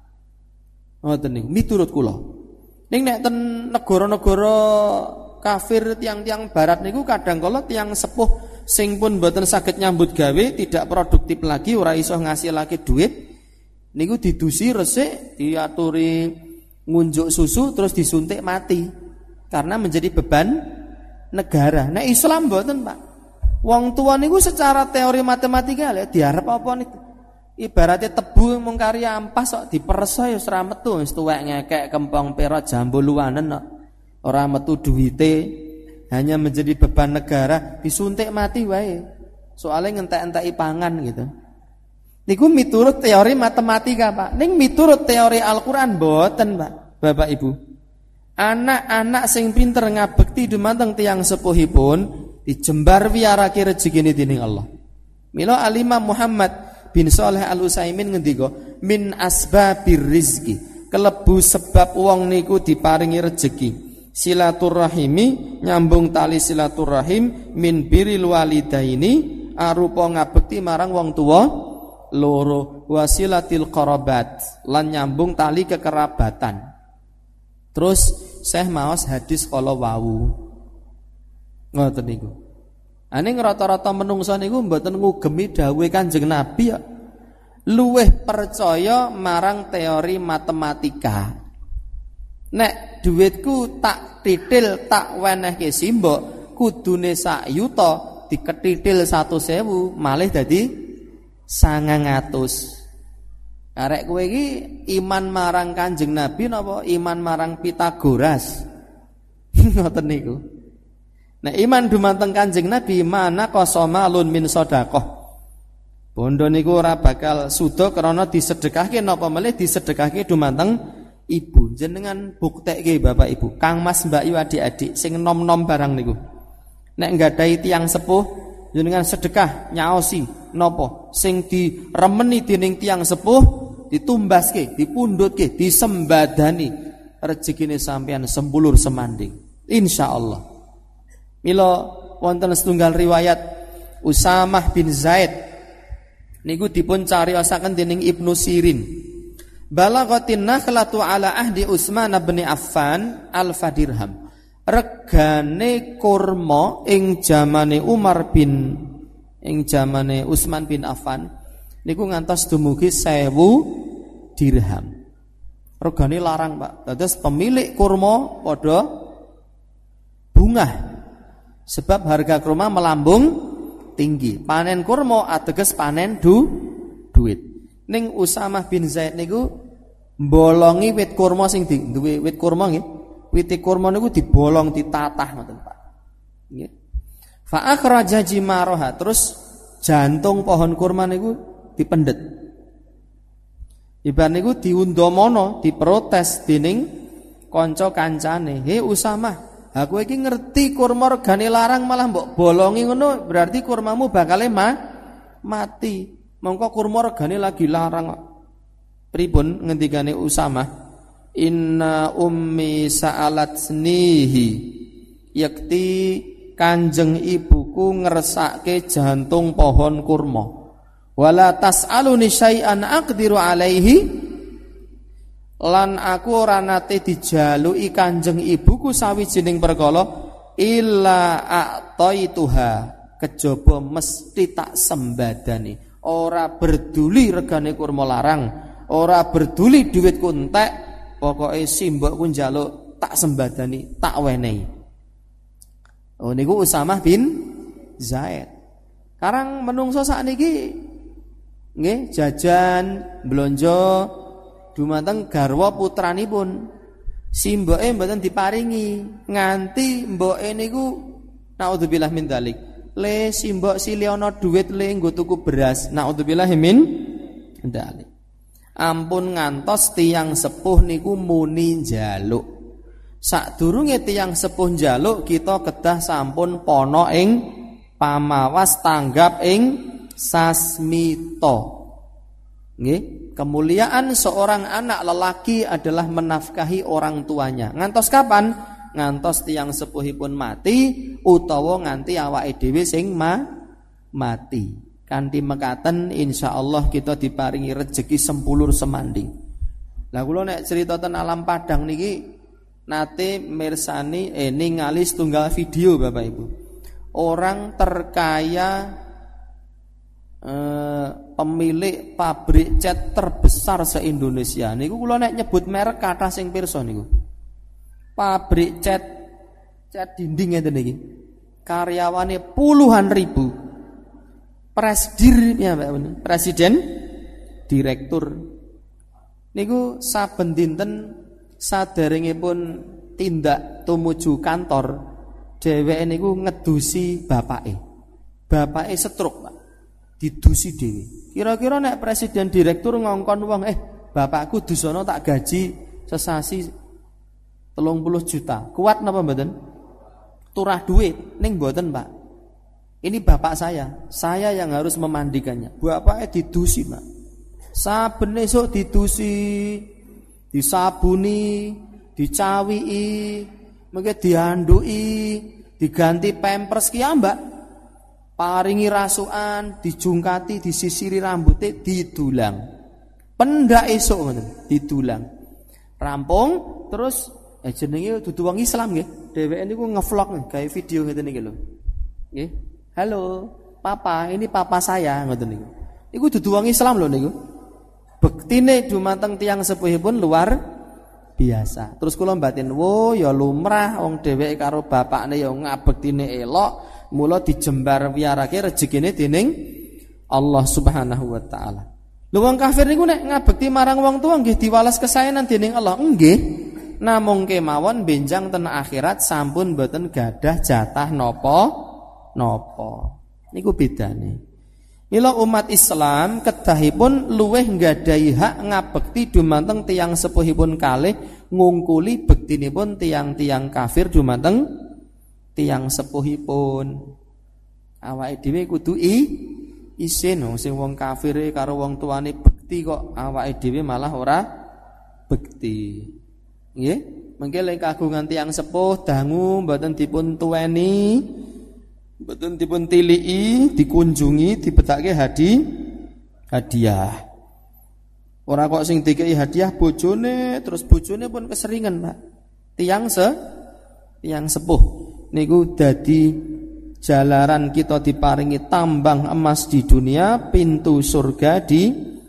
Ngoten niku miturut kula. Ning nek ten negara-negara kafir tiang-tiang barat niku kadang kala tiang sepuh sing pun mboten saged nyambut gawe, tidak produktif lagi, ora iso ngasilake duit, niku didusi resik, diaturi ngunjuk susu terus disuntik mati. Karena menjadi beban negara. Nah Islam mboten, Pak. Wong tua niku secara teori matematika lek diarep apa niku? Ibaratnya tebu mung karya ampas kok diperso ya ora metu, wis tuwek ngekek kempong pera jambuluanen kok. Ora metu duwite, hanya menjadi beban negara, disuntik mati wae. Soalnya ngentek-enteki pangan gitu. Niku miturut teori matematika, Pak. Ning miturut teori Al-Qur'an mboten, Pak. Bapak Ibu. Anak-anak sing pinter ngabekti dumateng tiyang sepuhipun dijembar wiarake rezekine dening Allah. Mila Al-Imam Muhammad bin Shalih Al-Utsaimin ngendika, min asbabir rizki, kelebu sebab wong niku diparingi rezeki. Silaturahimi, nyambung tali silaturahim, min biril walidaini, arupa ngabekti marang wong tuwa loro, wasilatil qarabat, lan nyambung tali kekerabatan. Terus Syekh maos hadis kala wau. Ngoten niku. Ning rata-rata menungsa niku mboten ngugemi dawuhe Kanjeng Nabi ya. Luweh percaya marang teori matematika. Nek duitku tak titil tak wenehke simbok, kudune sak yuta diketitil 100.000 malih dadi 900. Arek kowe iki iman marang Kanjeng Nabi napa iman marang Pitagoras? Ngoten niku. Nek iman dumateng Kanjeng Nabi, mana qasamalun min shadaqah. Bondo niku ora bakal suda krana disedekahke napa melih disedekahke dumateng ibu. Jenengan buktekke Bapak Ibu, Kang Mas Mbak Yu adik-adik sing nom-nom barang niku. Nek nggadahi tiyang sepuh jenengan sedekah nyaosi napa sing diremeni dening tiyang sepuh ditumbaske, dipundhutke, disembadani rezekine sampeyan sempulur semanding insyaallah. Mila wonten setunggal riwayat Usamah bin Zaid niku dipun cariosaken dening Ibnu Sirin. Balaghatin nakhlatu ala ahdi Utsman bin Affan alfa dirham. Regane kurma ing zamane Utsman bin Affan niku ngantos dumugi 1000 dirham. Regane larang, Pak. Dados pemilik kurma padha bungah. Sebab harga kurma melambung tinggi. Panen kurma ateges panen duit. Ning Usamah bin Zaid niku mbolongi wit kurma sing duwe wit kurma nggih. wite kurma niku dibolong ditatah ngoten Pak. Nggih. Fa akhraja jimaraha, terus jantung pohon kurma niku dipendet. Ibar niku diundomono, diprotes dening kanca kancane. "He Usamah, aku iki ngerti kurma regane larang malah mbok bolongi ngono, berarti kurmamu bakal mati. Mongko kurma regane lagi larang." Pripun ngendikane Usamah? "Inna ummi sa'alat snihi." Yakti kanjeng ibuku ngersake jantung pohon kurma. "Wala tas'aluni syai'an aqdiru alaihi." Lan aku ora nate dijaluki kanjeng ibuku sawijining perkara illa a'taituha, kejaba mesti tak sembadani. Ora berduli regane kurma larang, ora berduli dhuwitku entek, pokoke simbokku njaluk tak sembadani, tak wenehi. Oh niku Usamah bin Zaid. Karang menungso sakniki nggih jajan blonjo dumateng garwa putranipun. Simboke mboten diparingi nganti mboke niku naudzubillah min dzalik. Le simbok sile ana dhuwit le nggo tuku beras. Naudzubillah min dzalik. Ampun ngantos tiyang sepuh niku muni njaluk. Sadurunge tiyang sepuh njaluk kita kedah sampun pono ing pamawas tanggap ing sasmita. Nggih, kemuliaan seorang anak lelaki adalah menafkahi orang tuanya. Ngantos kapan? Ngantos tiyang sepuhipun mati utawa nganti awake dhewe sing mati. Kanthi mekaten insyaallah kita diparingi rejeki sempulur semanding. Lah kula nek crita ten alam Padang niki nate mirsani ningali setunggal video Bapak Ibu. Orang terkaya pemilik pabrik cat terbesar se-Indonesia. Niku kula nek nyebut merek kathah sing pirsa niku. Pabrik cat dinding ngeten niki. Karyawane puluhan ribu. Presiden, direktur. Niku saben dinten saderengipun tindak tumuju kantor, dheweke niku ngedusi bapake. Bapake stroke, Pak. Didusi dhewe. Kira-kira nek presiden direktur ngongkon wong, bapakku dusono tak gaji sesasi 30 juta. Kuat napa mboten? Turah duit ning mboten, Pak. Ini bapak saya yang harus memandikannya. Bapaknya didusi, Pak. Saben esuk didusi, disabuni, dicawiki, mengke dianduki, diganti pampers ki Mbak. Paringi rasukan, dijungkati, disisiri rambutnya, didulang. Pendak esuk ngoten, didulang. Rampung terus jenenge dudu wong Islam nggih. Dheweke niku ngevlog gawe video ngeten iki lho. Nggih. "Halo, Papa, ini papa saya," ngoten niku. Iku dudu wong Islam lho niku. Bektine dumateng tiyang sepuhipun luar biasa. Terus kula batin, "Wo, ya lumrah wong dheweke karo bapakne ya ngabektine elok, mula dijembar wiarake rezekine dening Allah Subhanahu wa taala." Lho wong kafir niku nek ngabekti marang wong tuwa nggih diwales kesaenan dening Allah. Nggih. Namung kemawon benjang ten akhirat sampun boten gadah jatah napa niku bedane. Mila umat Islam kedahipun luweh nggadahi hak ngabekti dumateng tiyang sepuhipun kalih ngungkuli bektinipun tiyang-tiyang kafir dumateng tiyang sepuhipun. Awake dhewe kudu isin sing wong kafire karo wong tuane bekti kok awake dhewe malah ora bekti. Nggih, mengke lek kagungan tiyang sepuh dangu mboten dipun tuweni, mboten dipun tiliki, dikunjungi, dibetake hadiah. Ora kok sing dikei hadiah bojone, terus bojone pun keseringan, Pak. Tiyang sepuh niku dadi jalaran kita diparingi tambang emas di dunia, pintu surga di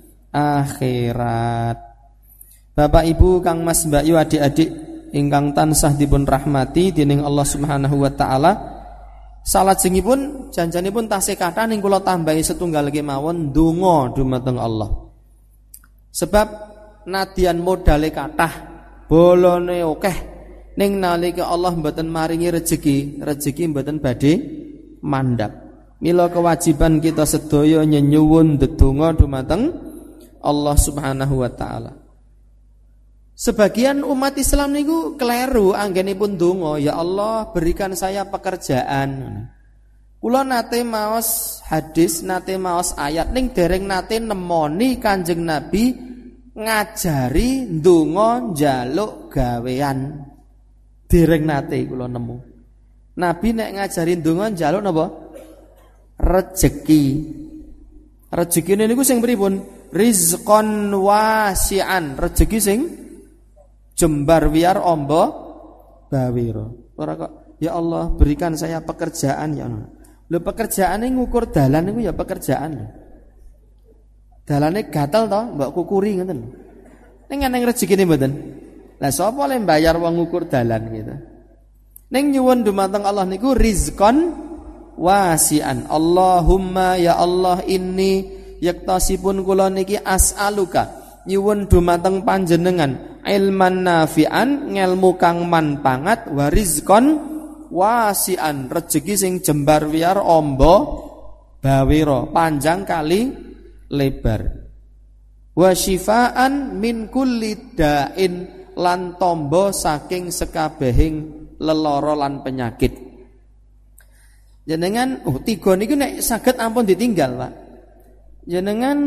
akhirat. Bapak Ibu, Kang Mas Mbak Yu, adik-adik ingkang tansah dipun rahmati dening Allah Subhanahu wa taala. Salajengipun janjanipun tasih kathah ning kula tambahi setunggal kemawon ndonga dumateng Allah. Sebab nadyan modale kathah, bolone akeh, ning nalika Allah mboten maringi rezeki mboten badhe mandhap. Mila kewajiban kita sedaya nyuwun ndedonga dumateng Allah Subhanahu wa taala. Sebagian umat Islam niku kleru anggenipun donga, ya Allah berikan saya pekerjaan. Kula nate maos hadis, nate maos ayat ning dereng nate nemoni Kanjeng Nabi ngajari ndonga njaluk gawean. Dereng nate kula nemu. Nabi nek ngajari ndonga njaluk napa? Rezeki. Rezekine niku sing pripun? Rizqan wasi'an. Rezeki sing jembar wiar ombo bawira. Ora kok ya Allah berikan saya pekerjaan ya Allah. Lho pekerjaane ngukur dalan niku ya pekerjaan lho. Dalane gatel to, mbok kukuri ngoten. Ning ana rezekine mboten. Lah sapa le mbayar wong ngukur dalan gitu. Ning nyuwun dumateng Allah niku rizqan wasi'an. Allahumma ya Allah inni yaktasipun kula niki as'aluka nyuwun dumateng panjenengan ilman nafi'an ngelmu kang manpangat wa rizqan wasi'an rezeki sing jembar wiar ombo bawira panjang kali lebar wa syifaan min kulli da'in lan tombo saking sekabehing lelara lan penyakit. Jenengan tiga niku nek saged ampun ditinggal, Pak. Jenengan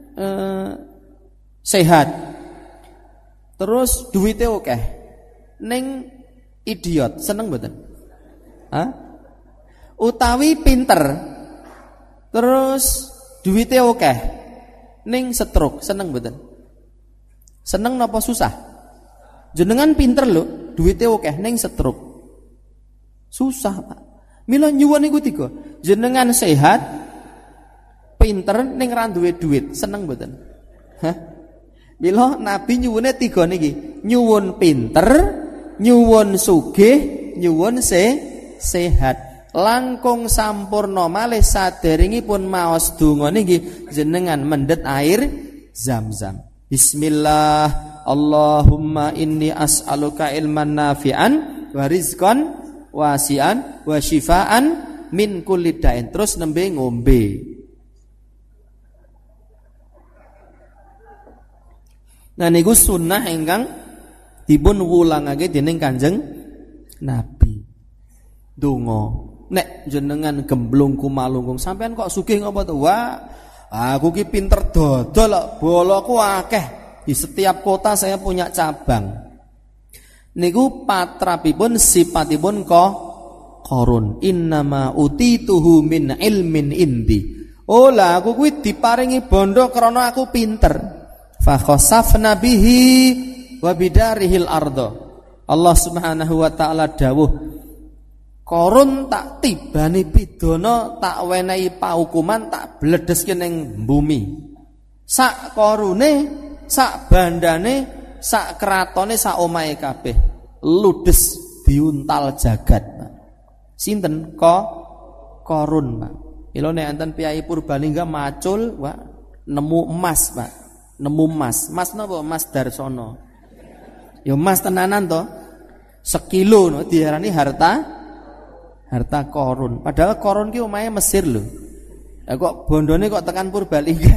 sehat. Terus duwite akeh. Ning idiot, seneng mboten? Hah? Utawi pinter. Terus duwite akeh. Ning stroke, seneng mboten? Seneng napa susah? Jenengan pinter lho, duwite akeh ning stroke. Susah, Pak. Mila nyuwun niku tiga. Jenengan sehat, pinter ning ra duwe duit, seneng mboten? Hah? Mila Nabi nyuwune tiga niki. Nyuwun pinter, nyuwun sugih, nyuwun sehat. Langkung sampurna malih saderengipun maos donga niki jenengan mendhet air Zam-zam. Bismillah. Allahumma inni as'aluka ilman nafi'an wa rizqan wasi'an wa syifaan min kulli da'in. Terus nembe ngombe. Nah niku sunnah ingkang dipun wulangake dening Kanjeng Nabi. Donga. Nek jenengan gemblung kumalungkung sampean kok sugih ngapa to? Wah, aku ki pinter dodol kok, boloku akeh. Di setiap kota saya punya cabang. Niku patrapipun sifatipun Qarun. Innama utituhu min ilmin indi. Oh lah aku kuwi diparingi bondo krana aku pinter. Fa khasafna bihi wa bidarihil ardo. Allah Subhanahu wa taala dawuh, Qarun tak tibani pidana, tak wenehi paukuman, tak bledeske ning bumi. Sak Qarune, sak bandane, sak kratone, sak omahe kabeh ludes diuntal jagat. Sinten Qarun, Pak. Mila nek enten piyai Purbalingga macul, Pak, nemu emas, Pak. Nemu emas. Emas napa? Emas Darsono. Ya emas tenanan to. Sekilo no diarani harta Qarun. Padahal Qarun ki omahe Mesir lho. Lah kok bondone kok tekan Purbalingga.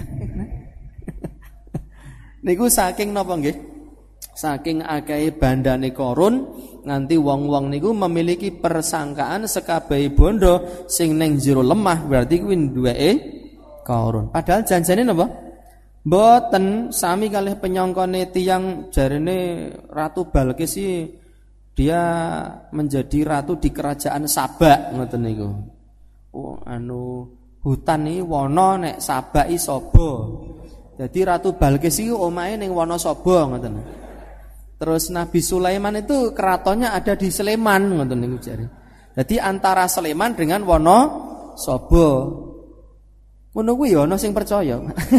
Niku saking napa nggih? Saking akehe bandane Qarun nganti wong-wong niku memiliki persangkaan sekabehi bondo sing ning jero lemah, berarti kuwi duweke Qarun. Padahal janjane napa? Mboten sami kalih penyongkone tiyang jarene Ratu Balkis dia menjadi ratu di kerajaan Sabak ngoten niku. Oh hutan iki wana nek Sabak iki Saba. Jadi Ratu Balkis iki omahe ning Wonosobo ngoten. Terus Nabi Sulaiman itu keratonnya ada di Sleman ngoten niku jare. Jadi antara Sleman dengan Wonosobo. Ngono kuwi ya ana sing percaya.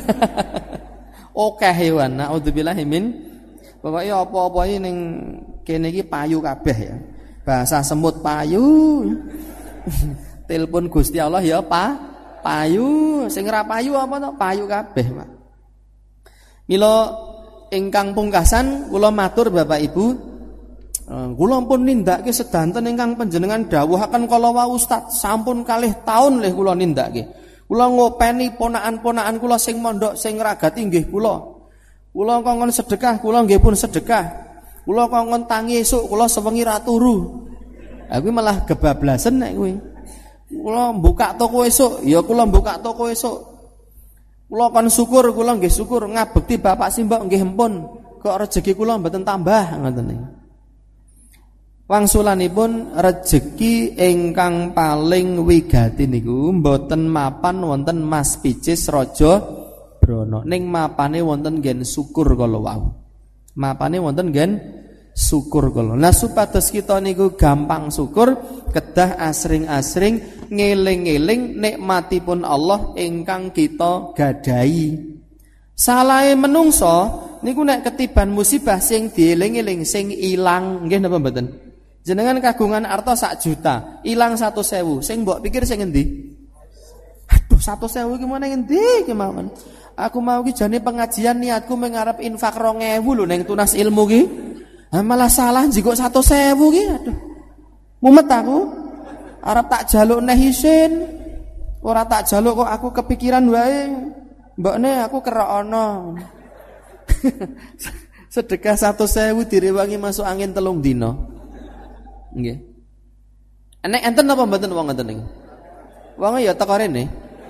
Oke hewan, naudzubillahi min. Pokoke apa-apa iki ning kene iki payu kabeh ya. Bahasa semut payu. Telepon Gusti Allah ya payu. Sing ora payu apa to? Payu kabeh, Pak. Mila ingkang pungkasan kula matur Bapak Ibu, Kula pun nindakake sedanten ingkang panjenengan dawuhaken kala wau Ustaz, sampun kalih taun lih kula nindakake. Kula ngopeni ponakan-ponakan kula sing mondok sing ngragati nggih kula. Kula kongkon sedekah, kula nggih pun sedekah. Kula kongkon tangi esuk, kula sewengi ra turu. Kuwi malah kebablasan nek kuwi. Kula buka toko esuk, ya kula buka toko esuk. Kula kon syukur, kula nggih syukur ngabekti bapak simbok nggih empun. Kok rezeki kula mboten tambah ngoten niku. Wangsulanipun rejeki ingkang paling wigati niku mboten mapan wonten Mas Picis Raja Brana. Ning mapane wonten nggen syukur kala wau. Mapane wonten nggen syukur kala. Nah supados kita niku gampang syukur, kedah asring-asring ngeling-eling nikmatipun Allah ingkang kita gadahi. Salahe menungso niku nek ketiban musibah sing dieling-eling sing ilang nggih napa mboten? Jenengan kagungan arta 1 juta, ilang 100.000, sing mbok pikir sing endi? Aduh 100.000 ki meneh endi ki mawon. Aku mau ki jane pengajian niatku mengarep infak 2.000 lho ning tunas ilmu ki. Malah salah njikuk 100.000 ki, aduh. Mumet aku. Arep tak jaluk neh isin. Ora tak jaluk kok aku kepikiran wae. Mbokne aku kerok ana. Sedekah 100.000 direwangi masuk angin 3 dina. Nggih. Nek enten apa mboten wong ngoten niku? Wong ya teko rene.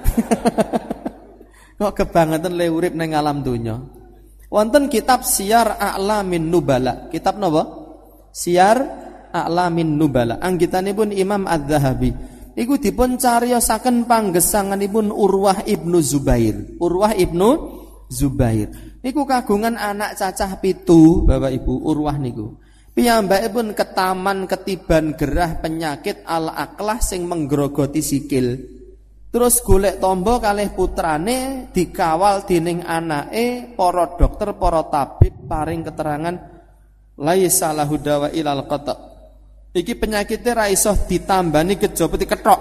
Kok kebangetan le urip ning alam donya. Wonten kitab Syiar A'lamin Nubala. Kitab napa? Syiar A'lamin Nubala. Anggitanipun Imam Az-Zahabi. Iku dipun cariyosaken panggesanganipun Urwah Ibnu Zubair. Urwah Ibnu Zubair. Niku kagungan anak cacah 7, Bapak Ibu, Urwah niku. Piyambakipun ketaman ketiban gerah penyakit al-aqlah sing menggerogoti sikil. Terus golek tombo kalih putrane dikawal dening anake, para dokter, para tabib paring keterangan laisa lahu dawa ilal qata. Iki penyakite ra iso ditambani kejaba dikethok.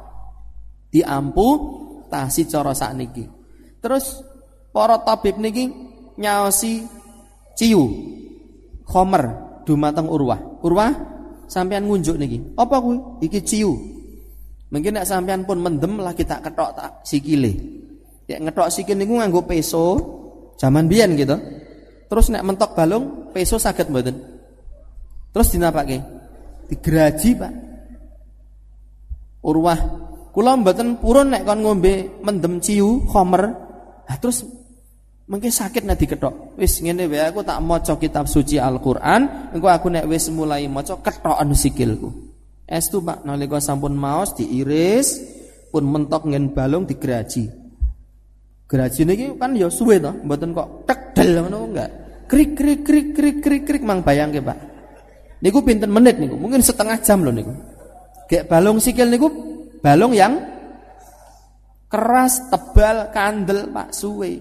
Diamputasi cara sakniki. Terus para tabib niki nyaosi ciu khomer dumateng Urwah. Urwah sampean ngunjuk niki. Apa kuwi? Iki ciu. Mungkin nek sampean pun mendem lagi tak kethok tak sikile. Nek ngethok sikil niku nganggo peso jaman biyen gitu. Terus nek mentok balung peso saged mboten. Terus dinapake? Digeraji, Pak. Urwah, kula mboten purun nek kon ngombe mendem ciu khomer. Terus mungkin sakit nek dikethok. Wis ngene wae aku tak maca kitab suci Al-Qur'an, engko aku nek wis mulai maca kethokan sikilku. Estu Pak nalika sampun maos diiris pun mentok ngen balung digeraji. Geraji niki kan ya suwe to, mboten kok tekdel ngono enggak. Krik krik krik krik krik krik mang bayangke Pak. Niku pinten menit niku? Mungkin setengah jam lho niku. Gek balung sikil niku balung yang keras, tebal, kandel Pak, suwe.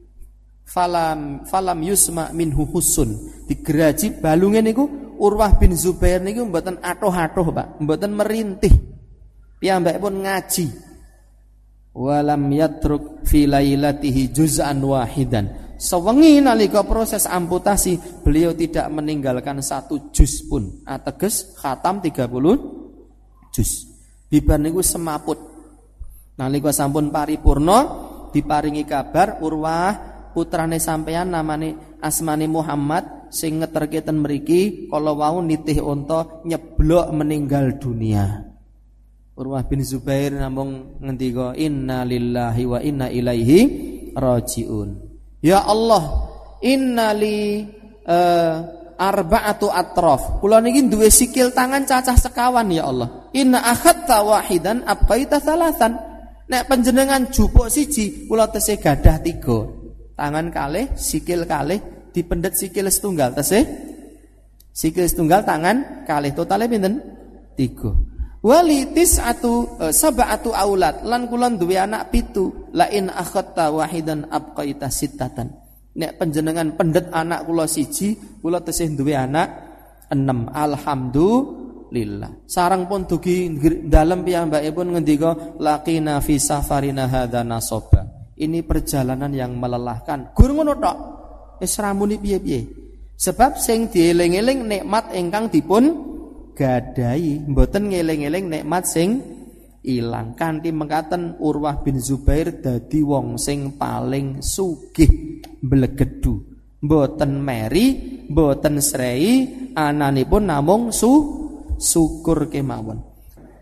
Falam yusma minhu husun. Digeraji balunge niku Urwah bin Zubair niku mboten atoh-atoh Pak, mboten merintih. Piyambakipun ngaji. Walam yatruk fi lailatihi juz'an wahidan. Sewengi nalika proses amputasi beliau tidak meninggalkan 1 juz pun. Ateges khatam 30 juz. Bibar niku semaput. Nalika sampun paripurna diparingi kabar Urwah putrane sampeyan namane asmane Muhammad sing ngeterke ten mriki kala wau nitih unta nyeblok meninggal dunia. Urwah bin Zubair namung ngendika inna lillahi wa inna ilaihi rajiun. Ya Allah, innali arba'atu atraf. Kula niki duwe sikil tangan cacah sekawan ya Allah. Inna akhadta wahidan abqaita thalathan. Nek panjenengan jupuk siji, kula tesih gadah 3. Tangan kalih, sikil kalih, dipendet sikil setunggal tesih. Sikil setunggal, tangan kalih, totale pinten? 3. Walitis sab'atu aulad lan kula duwe anak 7. La in akhadta wahidan abqaita sittatan. Nek panjenengan pendet anak kula siji, kula tesih duwe anak 6. Alhamdulillah. Sareng pun dugi dalem piyambakipun ngendika laqina fi safarina hadza nasaba. Ini perjalanan yang melelahkan. Gur ngono tok. Wis ramune piye-piye. Sebab sing dieling-eling nikmat ingkang dipun gadahi, mboten ngeling-eling nikmat sing ilang. Kanthi mekaten Urwah bin Zubair dadi wong sing paling sugih mblegedu. Mboten meri, mboten srei, ananipun namung syukur kemawon.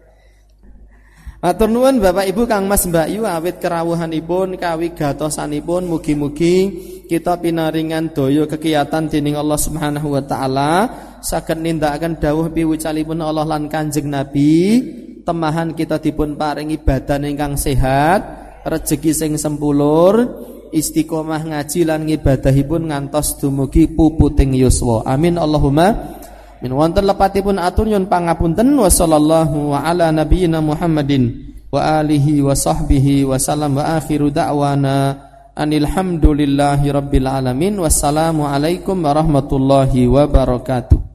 Matur nuwun Bapak Ibu Kang Mas Mbak Yu awit kerawuhanipun kawigatosanipun mugi-mugi kita pinaringan daya kegiatan dening Allah Subhanahu wa taala saged nindakaken dawuh piwucalipun Allah lan Kanjeng Nabi, temahan kita dipun paringi badan ingkang sehat, rejeki sing sempulur, istiqomah ngaji lan ngibadahipun ngantos dumugi puputing yuswa. Amin Allahumma min. Wonten lepatipun atur nyuwun pangapunten. Wa sallallahu wa ala nabiyyina Muhammadin wa alihi wa sahbihi wa sallam wa akhiru da'wana anil hamdulillahi rabbil alamin. Wassalamu alaikum warahmatullahi wabarakatuh.